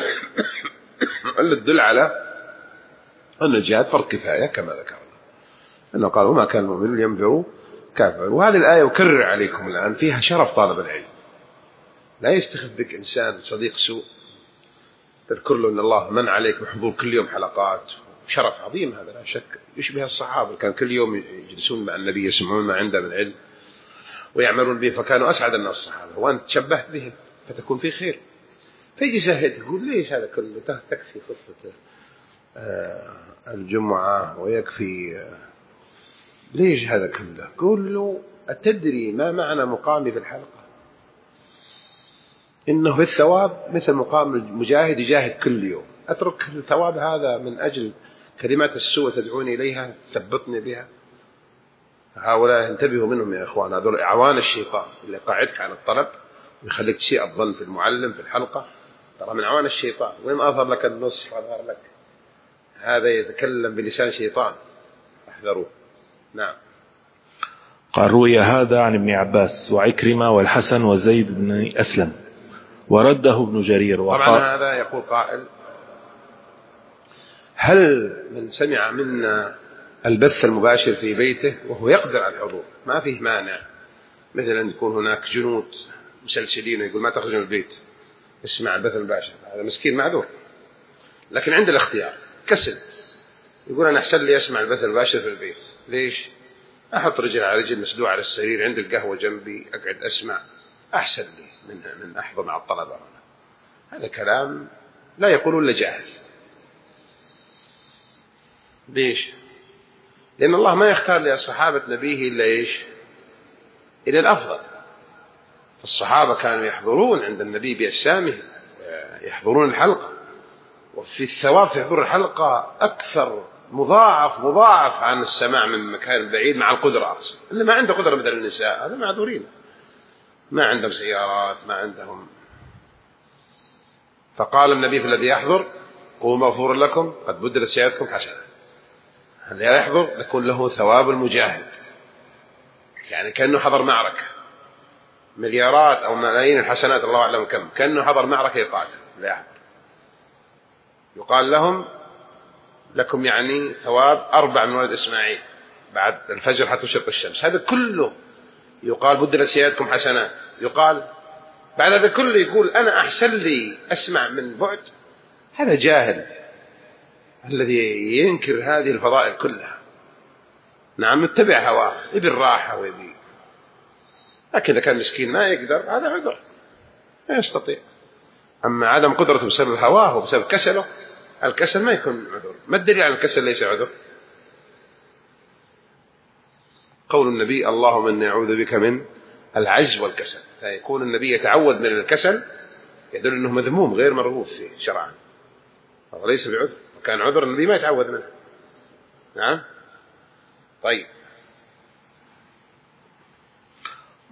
اللي تدل على أن الجهاد فرض كفاية كما ذكرنا، أنه قال وما كان المؤمنون لينفروا كافة. وهذه الآية أكرر عليكم الآن فيها شرف طالب العلم، لا يستخف بك إنسان صديق سوء تذكر له أن الله من عليك بحضور كل يوم حلقات، شرف عظيم هذا لا شك، يشبه الصحابة كان كل يوم يجلسون مع النبي يسمعون ما عنده من علم ويعملون به، فكانوا أسعد الناس الصحابة، وأنت تشبهت بهم فتكون في خير. فيجي زهد يقول ليش هذا كله، تكفي خطبة الجمعة ويكفي ليش هذا كله؟ قول له أتدري ما معنى مقامي في الحلقة؟ إنه في الثواب مثل مقام المجاهد يجاهد كل يوم، أترك الثواب هذا من أجل كلمات السوء تدعوني إليها ثبطني بها. هؤلاء انتبهوا منهم يا إخوان، هذول أعوان الشيطان اللي قاعدك على الطلب ويخليك تسيء الظن في المعلم في الحلقة، ترى من أعوان الشيطان. وين أظهر لك النصح وأظهر لك هذا يتكلم بلسان شيطان، احذروا. نعم. قال روي هذا عن ابن عباس وعكرمة والحسن وزيد بن أسلم ورده ابن جرير. طبعا هذا يقول قائل هل من سمع منا البث المباشر في بيته وهو يقدر على الحضور ما فيه مانع، مثل أن يكون هناك جنود مسلسلين ويقول ما تخرج من البيت اسمع البث المباشر، هذا مسكين معذور، لكن عند الاختيار كسل يقول أنا أحسن لي أسمع البث المباشر في البيت. ليش؟ أحط رجل على رجل مسدوع على السرير عند القهوة جنبي أقعد أسمع، أحسن لي من أحضر مع الطلبة. هذا كلام لا يقولون إلا جاهل. ليش؟ لأن الله ما يختار لصحابة نبيه إلا إيش؟ إلى الأفضل. الصحابة كانوا يحضرون عند النبي بأجسامهم يحضرون الحلقة، وفي الثواب في حضور الحلقة أكثر مضاعف عن السماع من مكان بعيد مع القدرة أصلا. اللي ما عنده قدرة مثل النساء هذا معذورين، ما عندهم سيارات ما عندهم. فقال النبي في الذي يحضر قوموا مغفور لكم قد بدلت سيئاتكم حسنة. الذي يحضر يكون له ثواب المجاهد، يعني كأنه حضر معركة، مليارات أو ملايين الحسنات الله أعلم كم، كأنه حضر معركة يقاتل. لا يحضر يقال لهم لكم يعني ثواب 4 من ولد إسماعيل بعد الفجر حتى تشرق الشمس. هذا كله يقال بدلت سيئاتكم حسنات. يقال بعد هذا كله يقول أنا أحسن لي أسمع من بعد. هذا جاهل الذي ينكر هذه الفضائل كلها. نعم يتبع هواه يبي الراحة ويبي، لكن إذا كان مسكين ما يقدر هذا عذر ما يستطيع. أما عدم قدرته بسبب هواه وبسبب كسله، الكسل ما يكون عذر. ما الدليل على الكسل ليس عذر؟ قول النبي اللهم إني أعوذ بك من العجز والكسل، فيكون النبي يتعوذ من الكسل يدل أنه مذموم غير مرغوب فيه شرعا، وليس بعذر. وكان عذر النبي ما يتعوذ منه. نعم. طيب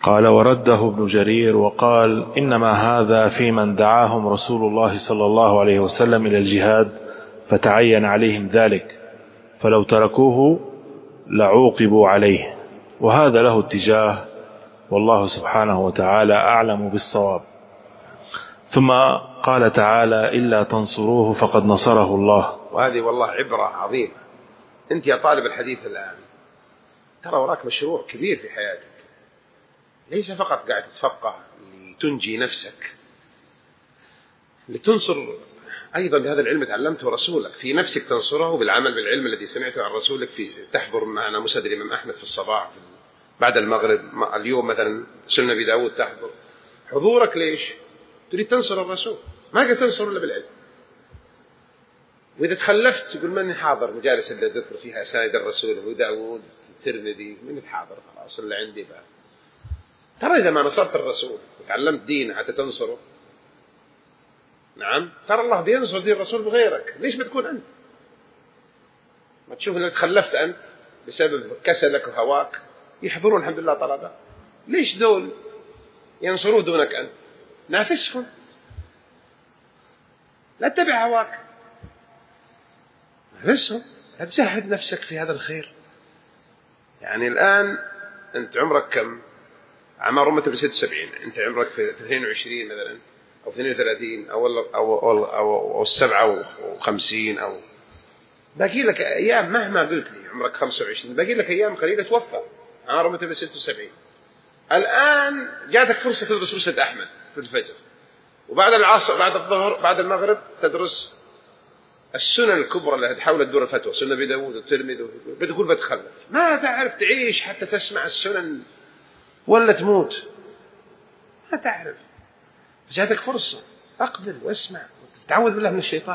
قال ورده ابن جرير وقال إنما هذا في من دعاهم رسول الله صلى الله عليه وسلم إلى الجهاد فتعين عليهم ذلك، فلو تركوه لعوقبوا عليه، وهذا له اتجاه، والله سبحانه وتعالى أعلم بالصواب. ثم قال تعالى إلا تنصروه فقد نصره الله. وهذه والله عبرة عظيمة. أنت يا طالب الحديث الآن ترى وراك مشروع كبير في حياتك، ليس فقط قاعد تتفقه لتنجي نفسك، لتنصر أيضا بهذا العلم تعلمته رسولك، في نفسك تنصره بالعمل بالعلم الذي سمعته عن رسولك. في تحضر معنا مسند الإمام أحمد في الصباح بعد المغرب، اليوم مثلا سنن أبي داود تحضر. حضورك ليش؟ تريد تنصر الرسول، ما قد تنصر إلا بالعلم. وإذا تخلفت تقول من حاضر مجالس اللي ذكر فيها سائد الرسول أبو داود الترمذي، من حاضر خلاص اللي عندي بقى. ترى إذا ما نصرت الرسول وتعلمت دين حتى تنصره، نعم ترى الله بينصر دين الرسول بغيرك. ليش بتكون أنت؟ ما تشوف أنك تخلفت أنت بسبب كسلك وهواك، يحضرون الحمد لله طلبة، ليش دول ينصروا دونك أنت؟ نافسهم، لا تتبع هواك، نافسهم، لا تجهد نفسك في هذا الخير. يعني الآن أنت عمرك كم؟ عمر أمتك 76، أنت عمرك في 22 مثلا أو 32 أو 57 أو باقي لك أيام. مهما قلت لي عمرك 25 باقي لك أيام قليلة توفى. عمر أمتك 76. الآن جاتك فرصة تدرس مسند أحمد في الفجر، وبعد العصر بعد الظهر بعد المغرب تدرس السنن الكبرى اللي تحاول تدور الفتوى، سنن أبي داود والترمذي، بتقول بتخلف، ما تعرف تعيش حتى تسمع السنن ولا تموت، ما تعرف. جاتك فرصة، أقبل واسمع وتعوذ بالله من الشيطان.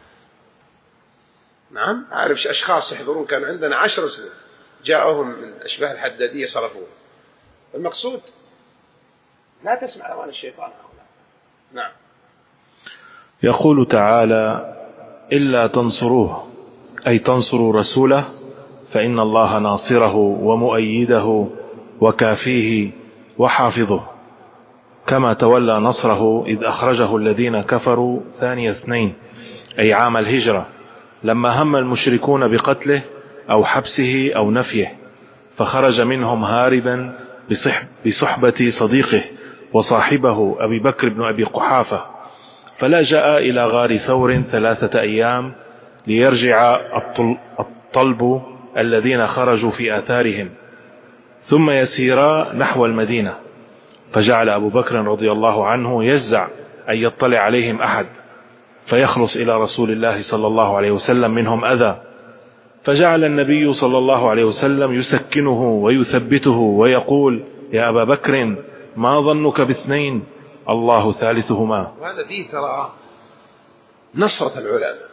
نعم أعرف أشخاص يحضرون كان عندنا 10 سنين جاءهم من أشباه الحدادية صرفوه. المقصود لا تسمع أوان الشيطان هؤلاء. نعم. يقول تعالى إلا تنصروه أي تنصروا رسوله فإن الله ناصره ومؤيده وكافيه وحافظه، كما تولى نصره إذ أخرجه الذين كفروا ثاني اثنين أي عام الهجرة، لما هم المشركون بقتله أو حبسه أو نفيه، فخرج منهم هاربا بصحبة صديقه وصاحبه أبي بكر بن أبي قحافة، فلجأ إلى غار ثور 3 أيام ليرجع الطلب الذين خرجوا في آثارهم، ثم يسيرا نحو المدينة. فجعل أبو بكر رضي الله عنه يجزع أن يطلع عليهم أحد فيخلص إلى رسول الله صلى الله عليه وسلم منهم أذى، فجعل النبي صلى الله عليه وسلم يسكنه ويثبته ويقول يا أبا بكر ما ظنك باثنين الله ثالثهما. وهذا فيه ترى نصرة العلماء،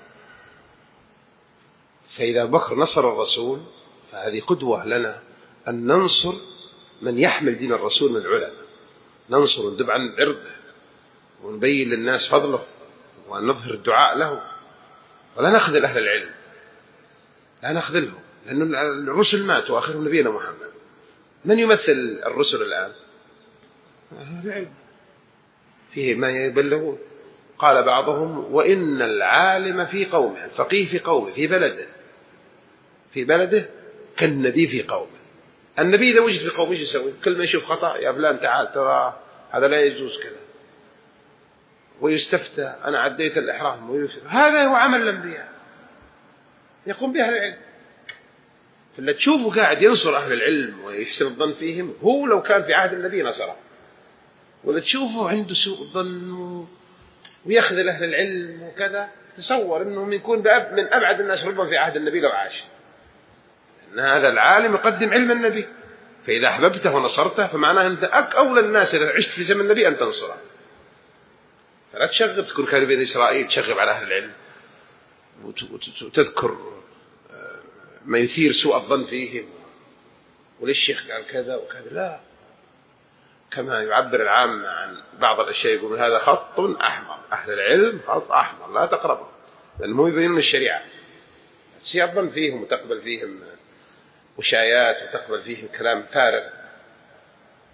فإذا بكر نصر الرسول فهذه قدوة لنا أن ننصر من يحمل دين الرسول من العلماء، ننصر وندب عن عرضه ونبين للناس فضله ونظهر الدعاء له، ولا نخذل أهل العلم، لا نخذلهم، لأن الرسل ماتوا آخرهم نبينا محمد. من يمثل الرسل الآن؟ أهل العلم، فيه ما يبلغون. قال بعضهم وإن العالم في قومه، الفقيه في قومه، في بلده كالنبي في قومه. النبي إذا وجد في قومه ايش يسوي؟ كل ما يشوف خطأ يا فلان تعال ترى هذا لا يجوز كذا، ويستفتى أنا عديت الإحرام، هذا هو عمل الأنبياء يقوم به أهل العلم. فاللي تشوفه قاعد ينصر أهل العلم ويحسن الظن فيهم، هو لو كان في عهد النبي نصره، ولا تشوفه عنده سوء ظن ويخذل أهل العلم وكذا، تصور أنه يكون من أبعد الناس ربما في عهد النبي لو عاش. أن هذا العالم يقدم علم النبي، فإذا أحببته ونصرته فمعناه أنت أولى الناس إذا عشت في زمن النبي أن تنصره. فلا تشغب، تكون كبير إسرائيل تشغب على أهل العلم وتذكر ما يثير سوء الظن فيهم، وللشيخ قال كذا وكذا، لا. كما يعبر العامة عن بعض الأشياء يقول هذا خط أحمر، أهل العلم خط أحمر لا تقربه، لأنهم يبينون الشريعة. سيء الظن فيهم وتقبل فيهم وشايات وتقبل فيهم كلام فارغ.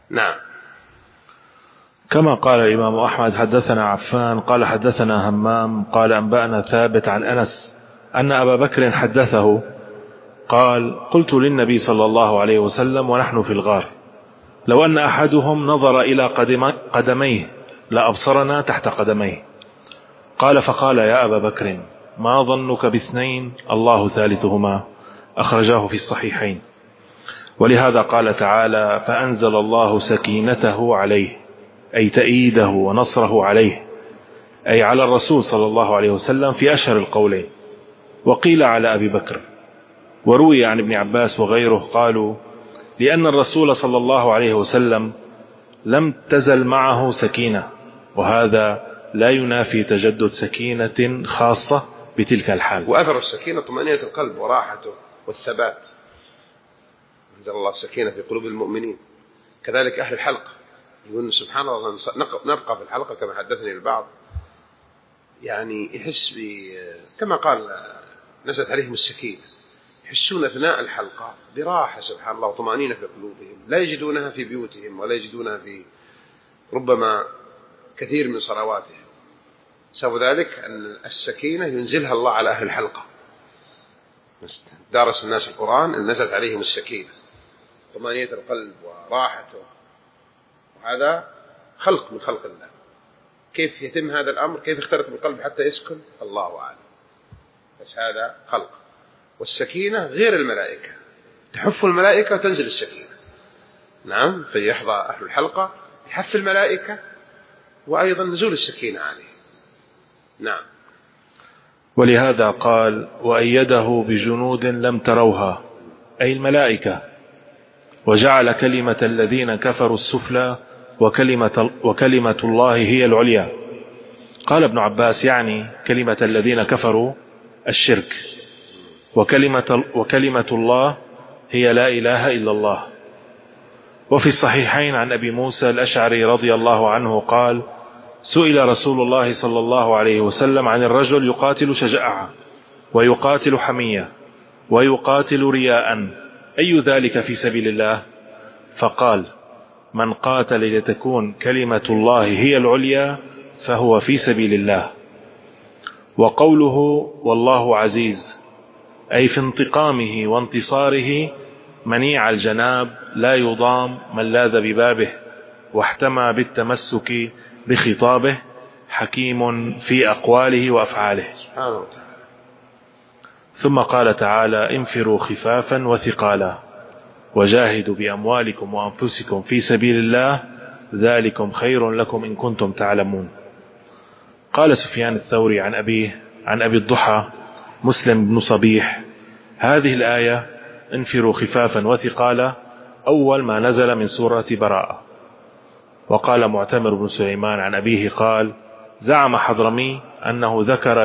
نعم. كما قال الإمام أحمد حدثنا عفان قال حدثنا همام قال أنبأنا ثابت عن أنس أن أبا بكر حدثه قال قلت للنبي صلى الله عليه وسلم ونحن في الغار لو أن أحدهم نظر إلى قدميه لأبصرنا تحت قدميه. قال فقال يا أبا بكر ما ظنك باثنين الله ثالثهما، أخرجاه في الصحيحين. ولهذا قال تعالى فأنزل الله سكينته عليه، أي تأييده ونصره عليه، أي على الرسول صلى الله عليه وسلم في أشهر القولين. وقيل على أبي بكر. وروي عن ابن عباس وغيره قالوا لأن الرسول صلى الله عليه وسلم لم تزل معه سكينة، وهذا لا ينافي تجدد سكينة خاصة بتلك الحال. وأثر السكينة طمأنينة القلب وراحته والثبات. أنزل الله السكينة في قلوب المؤمنين. كذلك أهل الحلقة يقول سبحان الله نبقى في الحلقة كما حدثني البعض، يعني يحس كما قال نزلت عليهم السكينة، يحسون أثناء الحلقة براحة سبحان الله وطمأنينة في قلوبهم لا يجدونها في بيوتهم ولا يجدونها في ربما كثير من صلواتهم. سبب ذلك أن السكينة ينزلها الله على أهل الحلقة. دارس الناس القرآن نزلت عليهم السكينة طمأنينة القلب وراحته، وهذا خلق من خلق الله. كيف يتم هذا الأمر؟ كيف اختلط بالقلب حتى يسكن؟ الله أعلم، بس هذا خلق. والسكينة غير الملائكة، تحف الملائكة وتنزل السكينة. نعم، فيحظى أهل الحلقة يحف الملائكة وأيضا نزول السكينة عليه. نعم. ولهذا قال وأيده بجنود لم تروها، أي الملائكة، وجعل كلمة الذين كفروا السفلى وكلمة الله هي العليا. قال ابن عباس يعني كلمة الذين كفروا الشرك، وكلمة الله هي لا إله إلا الله. وفي الصحيحين عن أبي موسى الأشعري رضي الله عنه قال سئل رسول الله صلى الله عليه وسلم عن الرجل يقاتل شجاعة ويقاتل حمية ويقاتل رياء، أي ذلك في سبيل الله؟ فقال من قاتل لتكون كلمة الله هي العليا فهو في سبيل الله. وقوله والله عزيز، أي في انتقامه وانتصاره منيع الجناب لا يضام من لاذ ببابه، واحتمى بالتمسك بخطابه، حكيم في أقواله وأفعاله. ثم قال تعالى انفروا خفافا وثقالا وجاهدوا بأموالكم وأنفسكم في سبيل الله ذلكم خير لكم إن كنتم تعلمون. قال سفيان الثوري عن أبيه عن أبي الضحى مسلم بن صبيح هذه الآية انفروا خفافا وثقالا أول ما نزل من سورة براءة. وقال معتمر بن سليمان عن أبيه قال زعم حضرمي أنه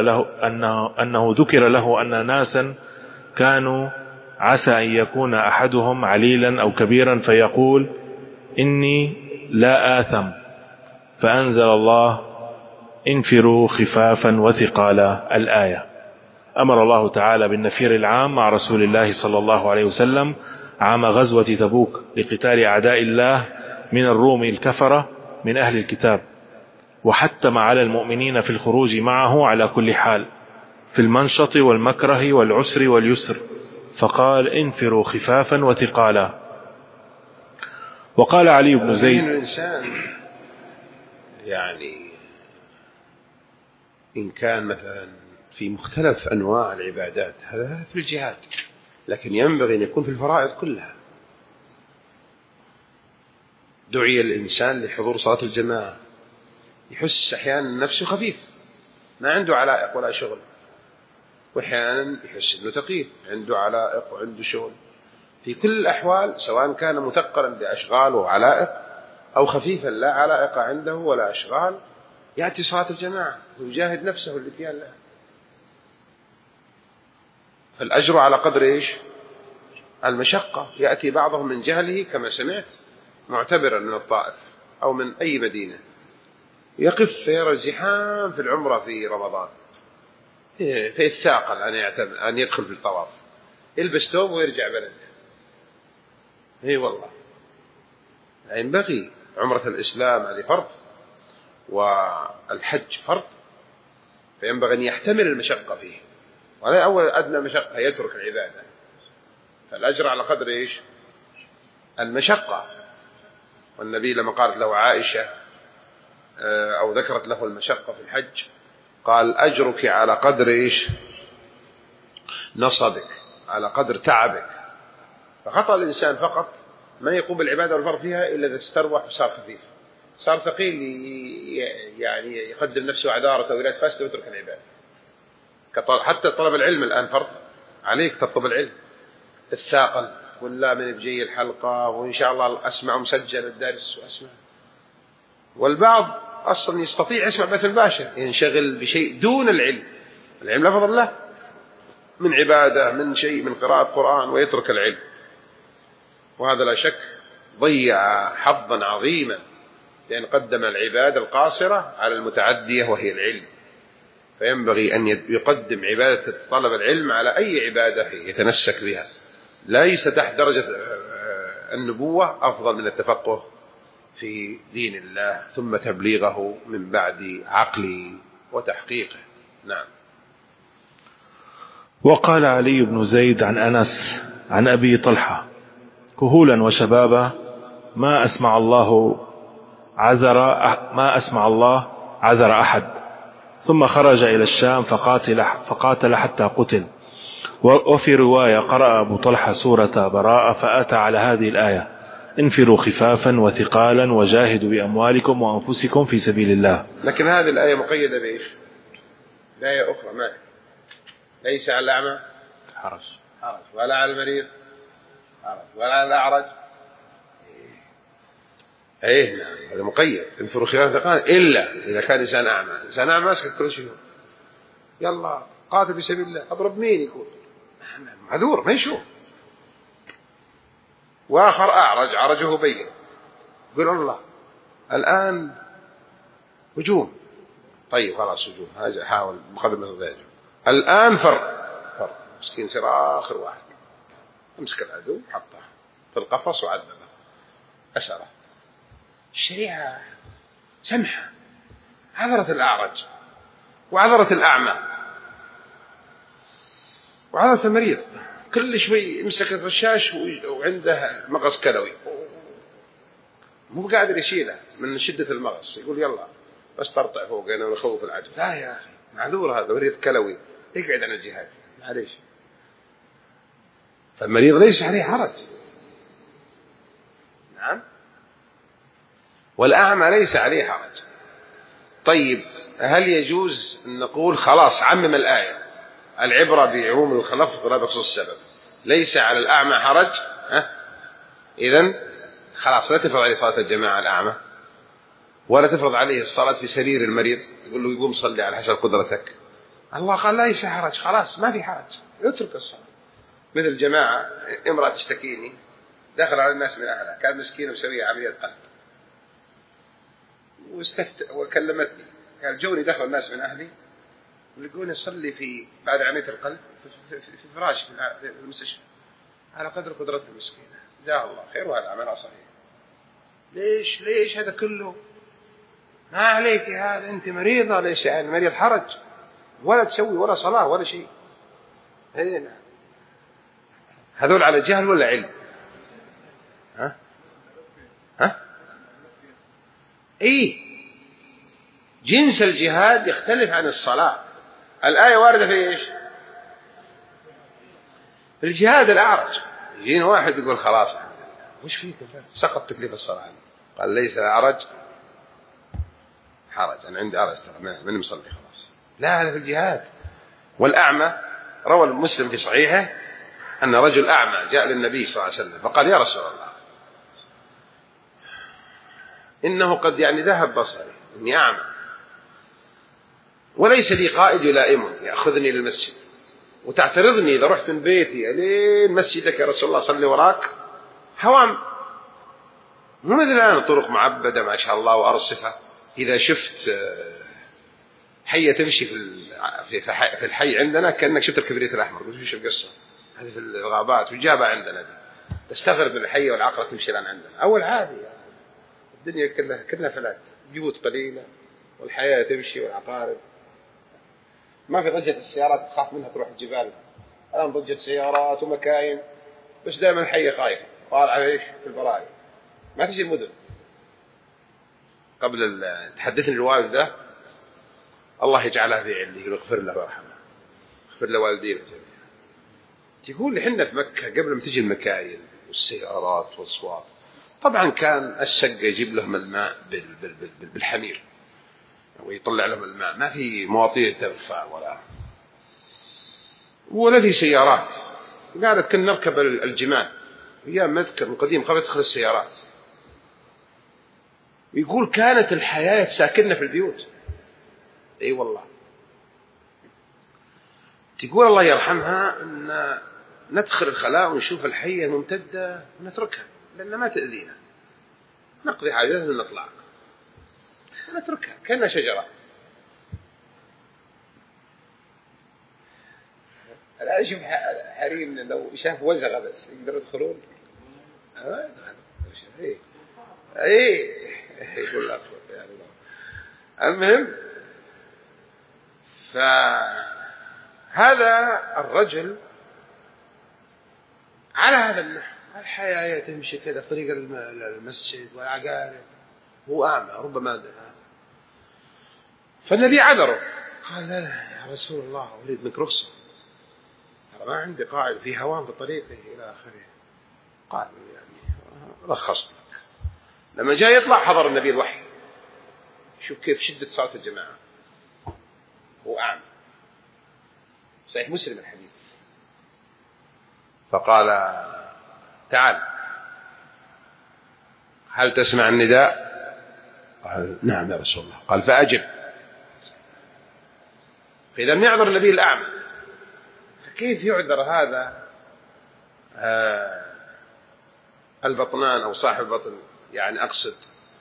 ذكر له أن ناسا كانوا عسى أن يكون أحدهم عليلا أو كبيرا فيقول إني لا آثم، فأنزل الله انفروا خفافا وثقالا الآية. أمر الله تعالى بالنفير العام مع رسول الله صلى الله عليه وسلم عام غزوة تبوك لقتال أعداء الله من الروم الكفرة من أهل الكتاب، وحتم على المؤمنين في الخروج معه على كل حال في المنشط والمكره والعسر واليسر، فقال انفروا خفافا وثقالا. وقال علي بن زيد الإنسان يعني إن كان مثلا في مختلف أنواع العبادات هذا في الجهاد، لكن ينبغي أن يكون في الفرائض كلها. دعي الإنسان لحضور صلاة الجماعة، يحس أحيانا نفسه خفيف ما عنده علائق ولا شغل، وأحيانا يحس أنه ثقيل عنده علائق وعنده شغل. في كل الأحوال سواء كان مثقلا بأشغال وعلائق أو خفيفا لا علائق عنده ولا أشغال يأتي صلاة الجماعة ويجاهد نفسه لاتيان الله. فالأجر على قدر إيش؟ المشقة. يأتي بعضهم من جهله كما سمعت معتبرا من الطائف أو من أي مدينة يقف فيرى الزحام في العمرة في رمضان فيتثاقل أن يدخل في الطواف، يلبس ثوب ويرجع بلده. والله ينبغي عمرة الإسلام هذه فرض والحج فرض، فينبغي أن يحتمل المشقة فيه، ولا أول أدنى مشقة يترك العبادة، فالأجر على قدر إيش؟ المشقة. والنبي لما قالت له عائشة أو ذكرت له المشقة في الحج قال أجرك على قدر إيش؟ نصبك، على قدر تعبك. فخطأ الإنسان فقط ما يقوم بالعبادة والفرض فيها إلا إذا استروح وصار خفيف، صار ثقيل يعني يقدم نفسه عذارة ولاية فاسدة ويترك العبادة. حتى طلب العلم الآن فرض عليك، تطلب العلم الثاقل، ولا من بجي الحلقة وإن شاء الله أسمع مسجل الدرس وأسمع. والبعض أصلا يستطيع يسمع بث مباشر، ينشغل بشيء دون العلم، العلم لا فضل له من عبادة من شيء من قراءة قرآن ويترك العلم، وهذا لا شك ضيع حظا عظيما، لأن قدم العبادة القاصرة على المتعدية وهي العلم. فينبغي أن يقدم عبادة طلب العلم على أي عبادة يتنسك بها، ليس تحت درجة النبوة أفضل من التفقه في دين الله ثم تبليغه من بعد عقله وتحقيقه. نعم. وقال علي بن زيد عن أنس عن أبي طلحة: كهولا وشبابا ما أسمع الله عذر أحد، ثم خرج إلى الشام فقاتل حتى قتل. وفي رواية قرأ أبو طلحة سورة براءة فأتى على هذه الآية: انفروا خفافا وثقالا وجاهدوا بأموالكم وأنفسكم في سبيل الله. لكن هذه الآية مقيدة بإيش؟ الآية أخرى ما ليس على الأعمى حرج ولا على المريض حرج ولا على الأعرج. ايه نعم، هذا مقيد، انفروا خفافا وثقالا إلا إذا كان إنسان أعمى. إنسان أعمى ماسك كل شيء، يلا قاتل في سبيل الله، أضرب مين يكون معذور ما يشوف. وآخر أعرج عرجه بين، يقول الله الآن هجوم، طيب خلاص هجوم، حاول بقدر ما تستطيع الآن فر مسكين سر آخر واحد، امسك العدو حطه في القفص وعذبه أسره. الشريعة سمحة، عذرت الأعرج وعذرت الأعمى وعذرت المريض، كل شوي يمسك الرشاش وعنده مغص كلوي مو قادر يشيله من شدة المغص، يقول يلا بس طرطع فوقنا ونخوف العدو. لا يا أخي معذور، هذا مريض كلوي يقعد عن الجهاد معليش. فالمريض ليس عليه حرج. نعم. والأعمى ليس عليه حرج. طيب هل يجوز أن نقول خلاص عمم الآية، العبرة بعموم اللفظ لا بخصوص السبب، ليس على الأعمى حرج؟ إذن خلاص لا تفرض عليه صلاة الجماعة الأعمى، ولا تفرض عليه الصلاة في سرير المريض، تقول له يقوم صلي على حسب قدرتك. الله قال ليس حرج، خلاص ما في حرج، اترك الصلاة. مثل جماعة امرأة تشتكيني دخل على الناس من أهلها، كان مسكين ومسوية عملية قلب وكلمتني، قال جوني دخل الناس من أهلي ولقوني أصلي في بعد عملية القلب في فراش في المستشفى على قدر قدرة المسكينة، جزاه الله خير وهذا عملها صحيح. ليش هذا كله؟ ما عليك هذا، أنت مريضة، ليش يعني مريض حرج، ولا تسوي ولا صلاة ولا شيء. هنا هذول على جهل ولا علم؟ إيه جنس الجهاد يختلف عن الصلاة. الآية واردة في إيش؟ في الجهاد الأعرج. يجين واحد يقول خلاص وش فيك سقط تكليف الصلاة، قال ليس الأعرج حرج، أنا عندي أعرج من مصلي خلاص. لا، هذا في الجهاد. والأعمى روى مسلم في صحيحه أن رجل أعمى جاء للنبي صلى الله عليه وسلم فقال يا رسول الله إنه قد ذهب بصري، إني أعمى وليس لي قائد يلائمني يأخذني للمسجد، وتعترضني إذا رحت من بيتي لين مسجدك يا رسول الله صلي وراك هوام، مو مثل الآن طرق معبدة ما شاء الله وأرصفة. إذا شفت حية تمشي في الحي عندنا كأنك شفت الكبريت الأحمر، قلت شو القصة هذه في الغابات وجابها عندنا دي، تستغرب من الحية والعقرة تمشي الآن عندنا أول عادي يعني. الدنيا كلها فلات، بيوت قليلة والحياة تمشي والعقارب. ما في ضجة السيارات تخاف منها تروح الجبال، الآن ضجة سيارات ومكاين، بس دائما الحية خايفة طالعة ايش في البراعي، ما تجي المدن. قبل تحدثني الوالدة الله يجعلها في عليه ويغفر له ويرحمه، يغفر له والدينا جميعا، تقول حنا في مكة قبل ما تجي المكاين والسيارات والأصوات، طبعا كان الشق يجيب لهم الماء بالحمير ويطلع لهم الماء، ما في مواطير ترفع ولا في سيارات. قالت كنا نركب الجمال أيام مذكر من قديم قبل تدخل السيارات. ويقول كانت الحياة ساكنة في البيوت. اي والله. تقول الله يرحمها ان ندخل الخلاء ونشوف الحية الممتدة ونتركها لأن ما تأذينا، نقضي حاجاتنا ونطلع نتركها كأنها شجرة. لا أشوف حريم لو شاف وزغة بس يقدروا يدخلون. ايه يقول لك يعني. المهم فهذا الرجل على هذا النحو، الحياة تمشي كذا في طريق المسجد والعقارب، هو أعمى ربما ده. فالنبي عذره قال لا يا رسول الله أريد منك رخصة، ترى ما عندي قاعد في هوام في طريقه إلى آخره. قال يعني رخصت لك. لما جاء يطلع حضر النبي الوحي، شوف كيف شدة صلاة الجماعة، هو أعمى، صحيح مسلم الحديث. فقال تعال هل تسمع النداء؟ قال نعم يا رسول الله. قال فأجب. فإذا يعذر النبي الأعمى، فكيف يعذر هذا البطنان أو صاحب البطن، يعني أقصد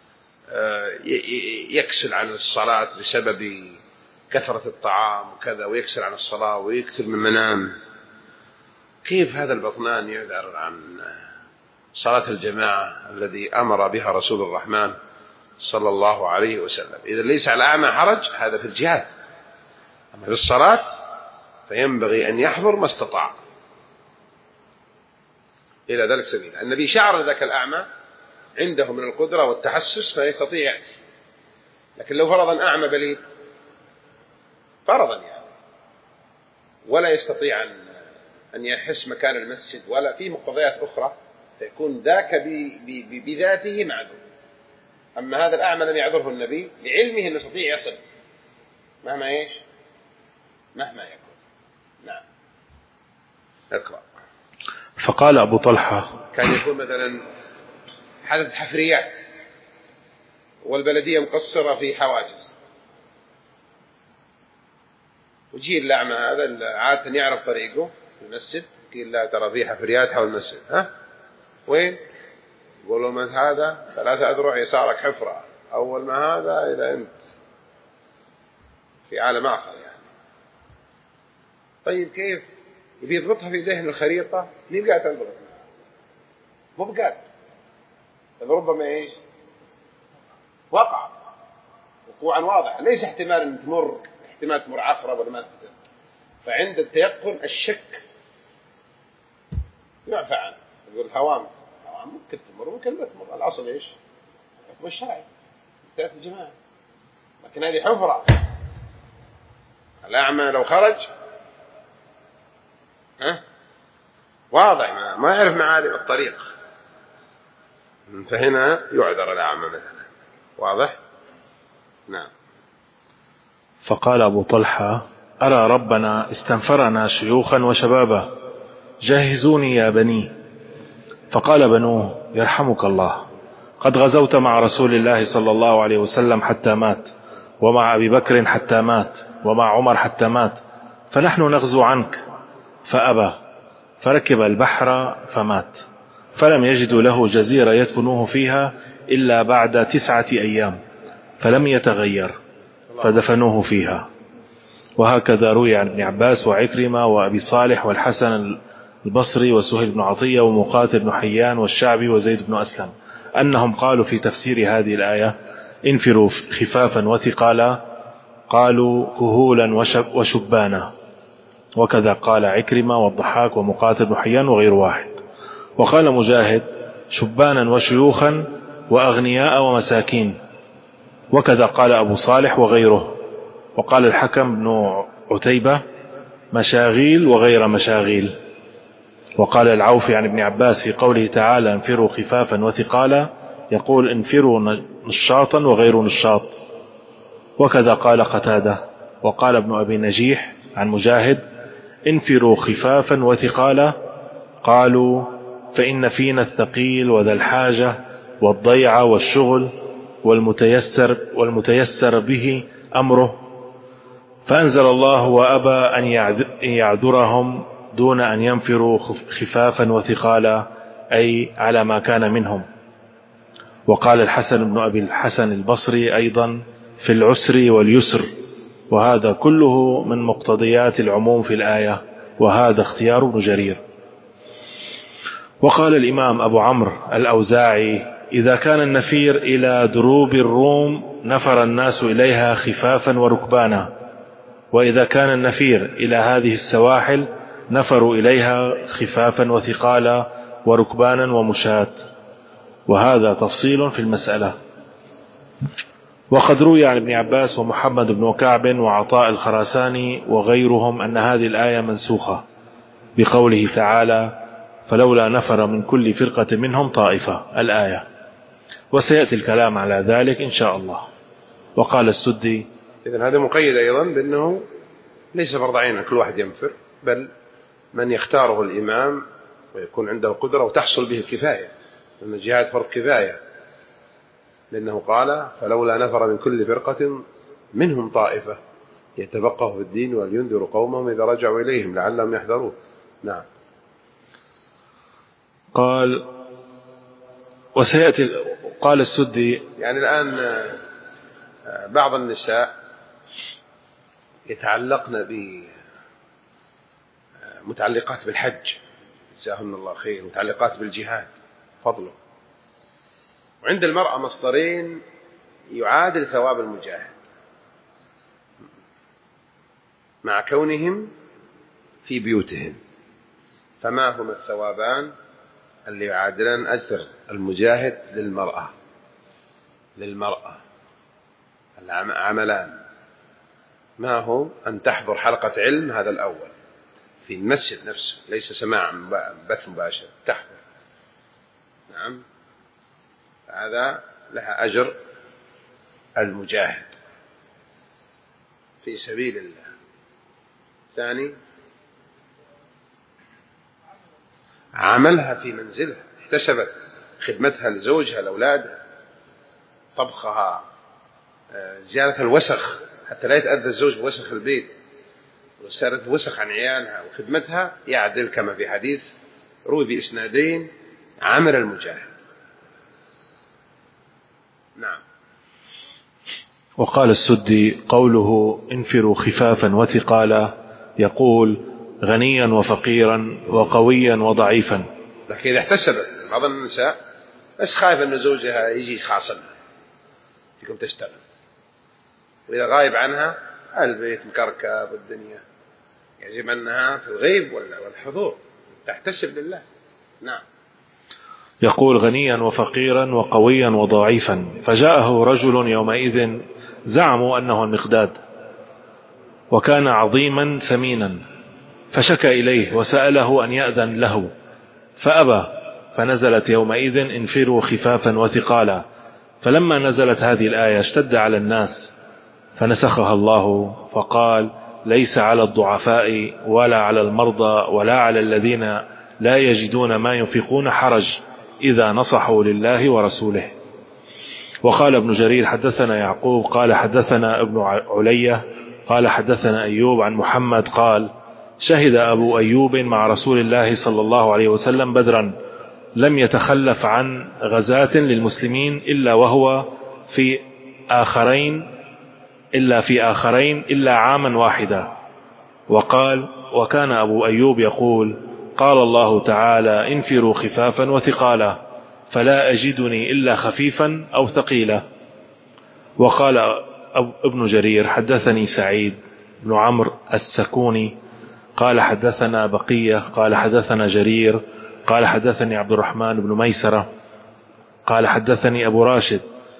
يكسل عن الصلاة بسبب كثرة الطعام وكذا، ويكسل عن الصلاة ويكثر من منام. كيف هذا البطنان يعذر عن صلاة الجماعة الذي أمر بها رسول الرحمن صلى الله عليه وسلم؟ إذا ليس على الأعمى حرج، هذا في الجهاد. أما في الصلاة فينبغي أن يحضر ما استطاع إلى ذلك سبيل. النبي شعر ذاك الأعمى عنده من القدرة والتحسس فيستطيع يأتي، لكن لو فرضا أعمى بليد فرضا يعني ولا يستطيع أن يحس مكان المسجد ولا في مقتضيات أخرى، فيكون ذاك بذاته معذور. أما هذا الأعمى لم يعذره النبي لعلمه أنه يستطيع يصل مهما يكون. نعم اقرأ. فقال أبو طلحة كان يكون مثلا حدث حفريات والبلدية مقصرة في حواجز، وجي الأعمى هذا عادة يعرف طريقه في المسجد، قيل لا ترى فيه حفريات حول المسجد، ها وين؟ يقول له من هذا 3 أذرع يسارك حفرة، أول ما هذا إذا أنت في عالم آخر يعني. طيب كيف يبي يضبطها في ذهن الخريطة؟ مين قاعد تنضبط؟ مو بقاعد، ربما ايش وقع وقوعا واضح، ليس احتمال ان تمر عقرب ولا ما. فعند التيقن الشك يعفى عنه. يقول الهوام ممكن تمر ممكن لا تمر، الاصل ايش؟ الحكم الشرعي تأتي الجماعة. لكن هذه حفرة، الأعمى لو خرج واضح ما يعرف معالم الطريق، فهنا يعذر الأعمى مثلا. واضح؟ نعم. فقال أبو طلحة أرى ربنا استنفرنا شيوخا وشبابا، جهزوني يا بني. فقال بنوه يرحمك الله، قد غزوت مع رسول الله صلى الله عليه وسلم حتى مات، ومع أبي بكر حتى مات، ومع عمر حتى مات، فنحن نغزو عنك. فأبى، فركب البحر فمات، فلم يجدوا له جزيرة يدفنوه فيها إلا بعد 9 أيام، فلم يتغير فدفنوه فيها. وهكذا روي عن ابن عباس وعكرمة وأبي صالح والحسن البصري وسهيل بن عطية ومقاتل بن حيان والشعبي وزيد بن أسلم أنهم قالوا في تفسير هذه الآية انفروا خفافا وثقالا قالوا كهولا وشبانا، وكذا قال عكرمة والضحاك ومقاتل بن حيان وغير واحد. وقال مجاهد شبانا وشيوخا وأغنياء ومساكين، وكذا قال أبو صالح وغيره. وقال الحكم بن عتيبة مشاغيل وغير مشاغيل. وقال العوفي عن ابن عباس في قوله تعالى انفروا خفافا وثقالا يقول انفروا نشاطا وغير نشاط. وكذا قال قتادة. وقال ابن أبي نجيح عن مجاهد انفروا خفافا وثقالا قالوا فإن فينا الثقيل وذا الحاجة والضيع والشغل والمتيسر به أمره، فأنزل الله وأبى أن يعذرهم دون أن ينفروا خفافا وثقالا، أي على ما كان منهم. وقال الحسن بن أبي الحسن البصري أيضا في العسر واليسر، وهذا كله من مقتضيات العموم في الآية، وهذا اختيار ابن جرير. وقال الإمام أبو عمرو الأوزاعي إذا كان النفير إلى دروب الروم نفر الناس إليها خفافا وركبانا، وإذا كان النفير إلى هذه السواحل نفروا إليها خفافا وثقالا وركبانا ومشاة، وهذا تفصيل في المسألة. وقد روي عن ابن عباس ومحمد بن كعب وعطاء الخراساني وغيرهم أن هذه الآية منسوخة بقوله تعالى فلولا نفر من كل فرقة منهم طائفة الآية، وسيأتي الكلام على ذلك إن شاء الله. وقال السدي إذن هذا مقيد أيضا بأنه ليس فرض عين كل واحد ينفر، بل من يختاره الإمام ويكون عنده قدرة وتحصل به الكفاية، لأن الجهاد فرض كفاية، لأنه قال فلولا نفر من كل فرقة منهم طائفة يتفقهوا في الدين ولينذروا قومهم إذا رجعوا إليهم لعلهم يحذرون. نعم. قال وسيأتي. قال السدي يعني الآن بعض النساء يتعلقن بمتعلقات بالحج جزاهن الله خير، متعلقات بالجهاد فضله، وعند المرأة مصدرين يعادل ثواب المجاهد مع كونهم في بيوتهم، فما هما الثوابان اللي يعادلان أجر المجاهد للمرأة العملان؟ ما هو أن تحضر حلقة علم، هذا الأول في المسجد نفسه، ليس سماع بث مباشر، تحضر. نعم، هذا لها أجر المجاهد في سبيل الله. ثاني عملها في منزلها، احتسبت خدمتها لزوجها لأولادها، طبخها، زيارة الوسخ حتى لا يتأذى الزوج بوسخ البيت، وزيارة الوسخ عن عيالها وخدمتها، يعدل كما في حديث روي بإسنادين عمل المجاهد. نعم. وقال السدي قوله انفروا خفافا وثقالا يقول غنيا وفقيرا وقويا وضعيفا. لكن إذا احتسبت بعض النساء بس خايف أن زوجها يجي يخاصمها فيكم تشتغل، وإذا غايب عنها البيت مكركب والدنيا، يجب أنها في الغيب والحضور تحتسب لله. نعم. يقول غنيا وفقيرا وقويا وضعيفا. فجاءه رجل يومئذ زعموا أنه المقداد، وكان عظيما سمينا، فشكى إليه وسأله أن يأذن له فأبى، فنزلت يومئذ انفروا خفافا وثقالا. فلما نزلت هذه الآية اشتد على الناس فنسخها الله فقال ليس على الضعفاء ولا على المرضى ولا على الذين لا يجدون ما ينفقون حرج إذا نصحوا لله ورسوله. وقال ابن جرير حدثنا يعقوب قال حدثنا ابن علية قال حدثنا أيوب عن محمد قال شهد أبو أيوب مع رسول الله صلى الله عليه وسلم بدرا، لم يتخلف عن غزاة للمسلمين إلا وهو في آخرين إلا عاما واحدا. وقال وكان أبو أيوب يقول قال الله تعالى انفروا خفافا وثقالا، فلا أجدني إلا خفيفا أو ثقيلا. وقال ابن جرير حدثني سعيد بن عمرو السكوني قال حدثنا بقية قال حدثنا جرير قال حدثني عبد الرحمن بن ميسرة قال حدثني أبو راشد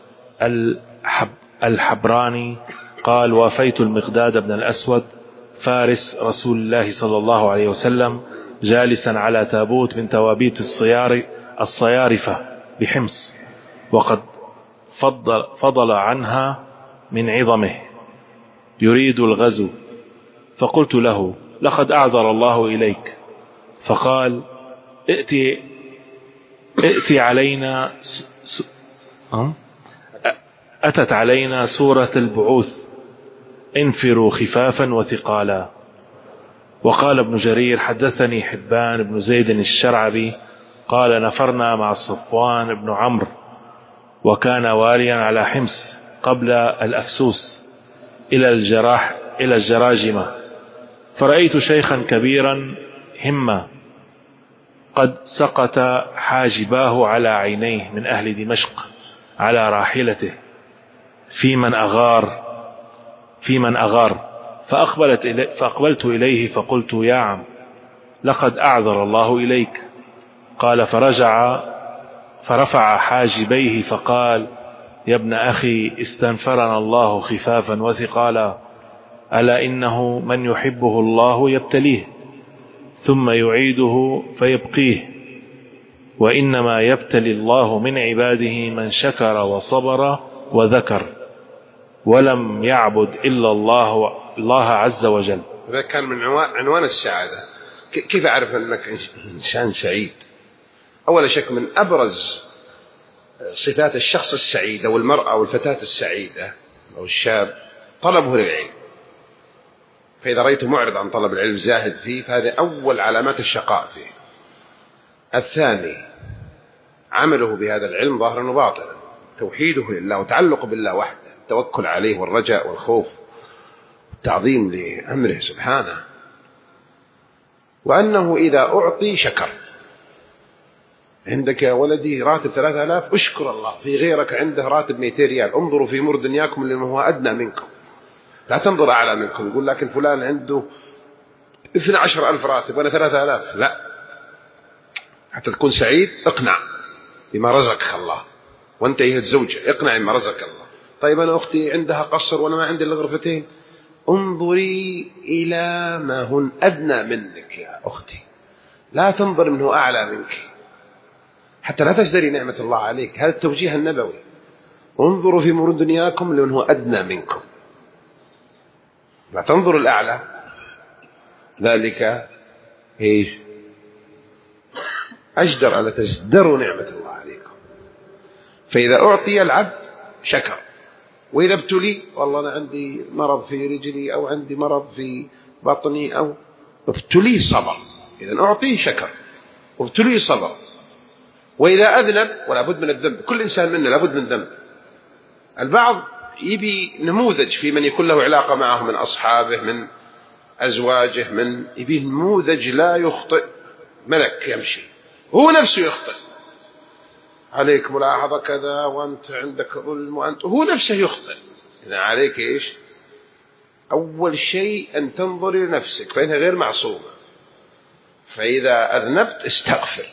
الحبراني قال وافيت المقداد بن الأسود فارس رسول الله صلى الله عليه وسلم جالسا على تابوت من توابيت الصيارفة بحمص وقد فضل عنها من عظمه يريد الغزو، فقلت له لقد أعذر الله إليك، فقال ائتي علينا أتت علينا سورة البعوث انفروا خفافا وثقالا. وقال ابن جرير حدثني حبان بن زيد الشرعبي قال نفرنا مع صفوان بن عمرو وكان واليا على حمص قبل الأفسوس إلى الجراجمة، فرأيت شيخا كبيرا همة قد سقط حاجباه على عينيه من أهل دمشق على راحلته في من أغار فأقبلت إليه فقلت يا عم لقد أعذر الله إليك. قال فرفع حاجبيه فقال يا ابن أخي استنفرنا الله خفافا وثقالا، ألا إنه من يحبه الله يبتليه ثم يعيده فيبقيه، وإنما يبتلي الله من عباده من شكر وصبر وذكر ولم يعبد إلا الله عز وجل. هذا كان من عنوان السعادة. كيف أعرف أنك إنسان سعيد؟ أول شك من أبرز صفات الشخص السعيد أو المرأة أو الفتاة السعيدة أو الشاب طلبه للعلم، فإذا رأيته معرض عن طلب العلم زاهد فيه فهذه أول علامات الشقاء فيه. الثاني عمله بهذا العلم ظاهرا وباطنا، توحيده لله وتعلق بالله وحده، التوكل عليه والرجاء والخوف والتعظيم لأمره سبحانه، وأنه إذا أعطي شكر. عندك يا ولدي راتب 3000 اشكر الله، في غيرك عنده راتب 200 ريال، انظروا في أمور دنياكم لما هو أدنى منكم، لا تنظر أعلى منكم. يقول لكن فلان عنده 12,000 راتب وأنا 3000، لا، حتى تكون سعيد اقنع بما رزقك الله، وانت أيها الزوجة اقنع بما رزقك الله. طيب أنا أختي عندها قصر وأنا ما عندي إلا غرفتين، انظري إلى ما هن أدنى منك يا أختي، لا تنظر منه أعلى منك حتى لا تزدري نعمة الله عليك. هذا التوجيه النبوي، انظروا في أمور دنياكم لمن هو أدنى منكم، لا تنظر الأعلى، ذلك إيش أجدر أن تزدروا نعمة الله عليكم. فإذا أعطي العبد شكر، وإذا ابتلي والله أنا عندي مرض في رجلي أو عندي مرض في بطني أو ابتلي صبر، إذا أعطيه شكر وابتلي صبر. وإذا أذنب، ولا بد من الذنب، كل إنسان منا لابد من ذنب. البعض يبي نموذج في من يكون له علاقة معه من أصحابه من أزواجه، من يبي نموذج لا يخطئ، ملك يمشي هو نفسه يخطئ، عليك ملاحظة كذا وأنت عندك ظلم وأنت، هو نفسه يخطئ. إذا عليك إيش؟ أول شيء أن تنظر لنفسك فإنها غير معصومة، فإذا أذنبت استغفر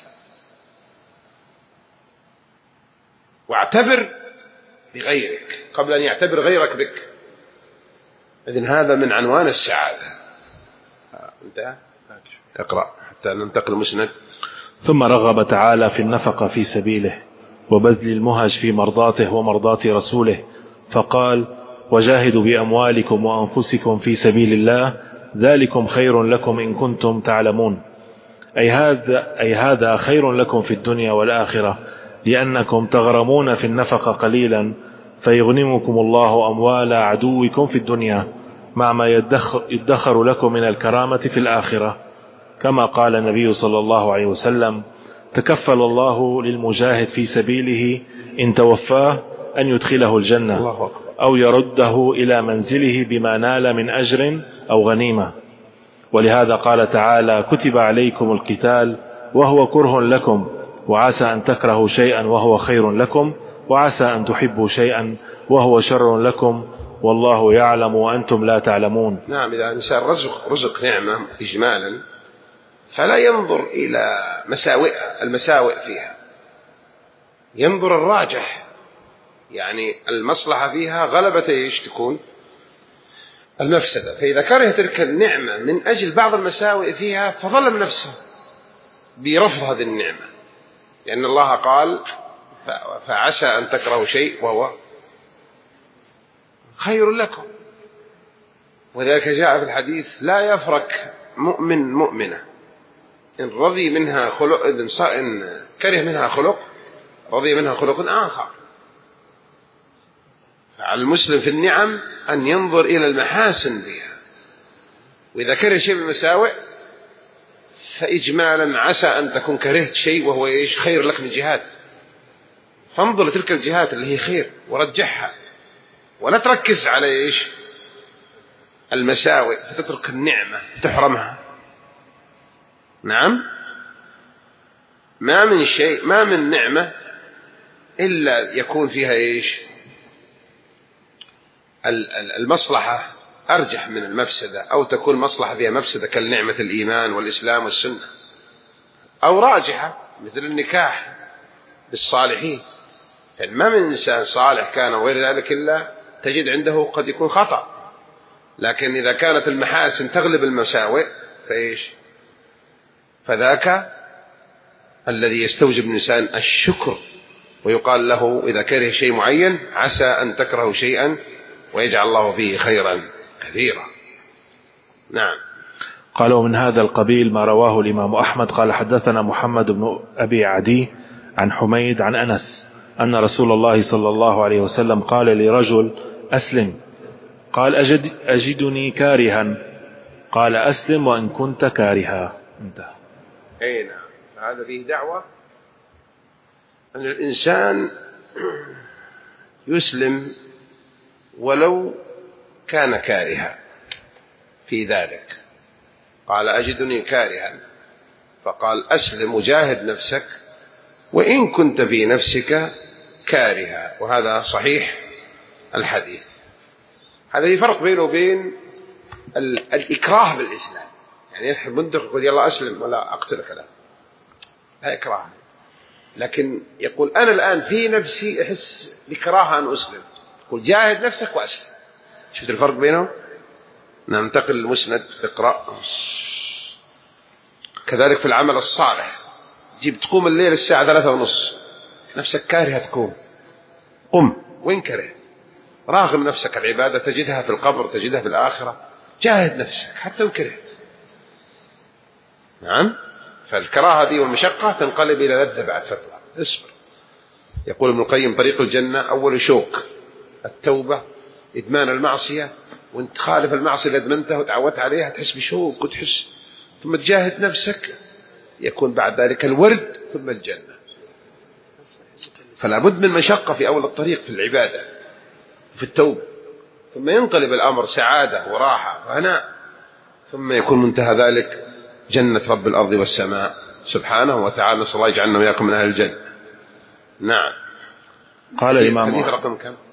واعتبر بغيرك قبل أن يعتبر غيرك بك. إذن هذا من عنوان السعادة. انتهى؟ اقرأ حتى ننتقل مسند. ثم رغب تعالى في النفقة في سبيله وبذل المهج في مرضاته ومرضاة رسوله، فقال وجاهدوا بأموالكم وأنفسكم في سبيل الله ذلكم خير لكم إن كنتم تعلمون، أي هذا خير لكم في الدنيا والآخرة، لأنكم تغرمون في النفقة قليلا فيغنمكم الله أموال عدوكم في الدنيا مع ما يدخر لكم من الكرامة في الآخرة، كما قال النبي صلى الله عليه وسلم تكفل الله للمجاهد في سبيله إن توفاه أن يدخله الجنة أو يرده إلى منزله بما نال من أجر أو غنيمة. ولهذا قال تعالى كتب عليكم القتال وهو كره لكم وعسى أن تكرهوا شيئا وهو خير لكم، وعسى أن تحبوا شيئا وهو شر لكم، والله يعلم وأنتم لا تعلمون. نعم، إذا الإنسان رزق نعمة إجمالا فلا ينظر إلى المساوئ فيها، ينظر الراجح، يعني المصلحة فيها غلبة تكون المفسدة. فإذا كره تلك النعمة من أجل بعض المساوئ فيها فظلم نفسه برفض هذه النعمة، لأن الله قال فعسى أن تكرهوا شيء وهو خير لكم. وذلك جاء في الحديث لا يفرق مؤمنة إن رضي منها خلق، إن كره منها خلق رضي منها خلق آخر. فعلى المسلم في النعم أن ينظر إلى المحاسن فيها، وإذا كره شيء بالمساوئ فإجمالا عسى أن تكون كرهت شيء وهو خير لك من جهات، فانظر لتلك الجهات اللي هي خير ورجحها، ولا تركز على المساوئ فتترك النعمة تحرمها. نعم، ما من نعمة إلا يكون فيها المصلحة أرجح من المفسدة، أو تكون مصلحة فيها مفسدة كالنعمة الإيمان والإسلام والسنة، أو راجحة مثل النكاح بالصالحين. فما من إنسان صالح كان وغير ذلك إلا تجد عنده قد يكون خطأ، لكن إذا كانت المحاسن تغلب المساوئ فذاك الذي يستوجب الإنسان الشكر، ويقال له إذا كره شيء معين عسى أن تكرهوا شيئا ويجعل الله فيه خيرا كثيرا. نعم. قال ومن هذا القبيل ما رواه الإمام أحمد قال حدثنا محمد بن أبي عدي عن حميد عن أنس أن رسول الله صلى الله عليه وسلم قال لرجل أسلم، قال أجدني كارها، قال أسلم وإن كنت كارها. انتهى. نعم، هذا فيه دعوة أن الإنسان يسلم ولو كان كارها في ذلك. قال أجدني كارها، فقال أسلم وجاهد نفسك وإن كنت في نفسك كارها. وهذا صحيح الحديث. هذا يفرق بينه وبين الإكراه بالإسلام، يعني يلحق بنتك يقول يلا أسلم ولا أقتلك، لا إكراه، لكن يقول أنا الآن في نفسي أحس بكراهة أن أسلم، يقول جاهد نفسك وأسلم. شفت الفرق بينهم؟ ننتقل المسند اقرأ. كذلك في العمل الصالح، جيب تقوم الليل الساعة 3:30 نفسك كارهة تقوم، قم وين كره، راغم نفسك العبادة، تجدها في القبر تجدها في الآخرة، جاهد نفسك حتى وكرهت. نعم، فالكراهة دي والمشقة تنقلب إلى لذة بعد فترة. اصبر. يقول ابن القيم طريق الجنة أول شوك التوبة، إدمان المعصية، وانت خالف المعصية اللي أدمنتها وتعودت عليها تحس بشوك وتحس، ثم تجاهد نفسك يكون بعد ذلك الورد ثم الجنة. فلا بد من مشقة في أول الطريق في العبادة في التوبة، ثم ينقلب الأمر سعادة وراحة وهناء، ثم يكون منتهى ذلك جنة رب الأرض والسماء سبحانه وتعالى. نسأل الله يجعلنا وإياكم من أهل الجنة. نعم. قال الإمام حديث رقم كم؟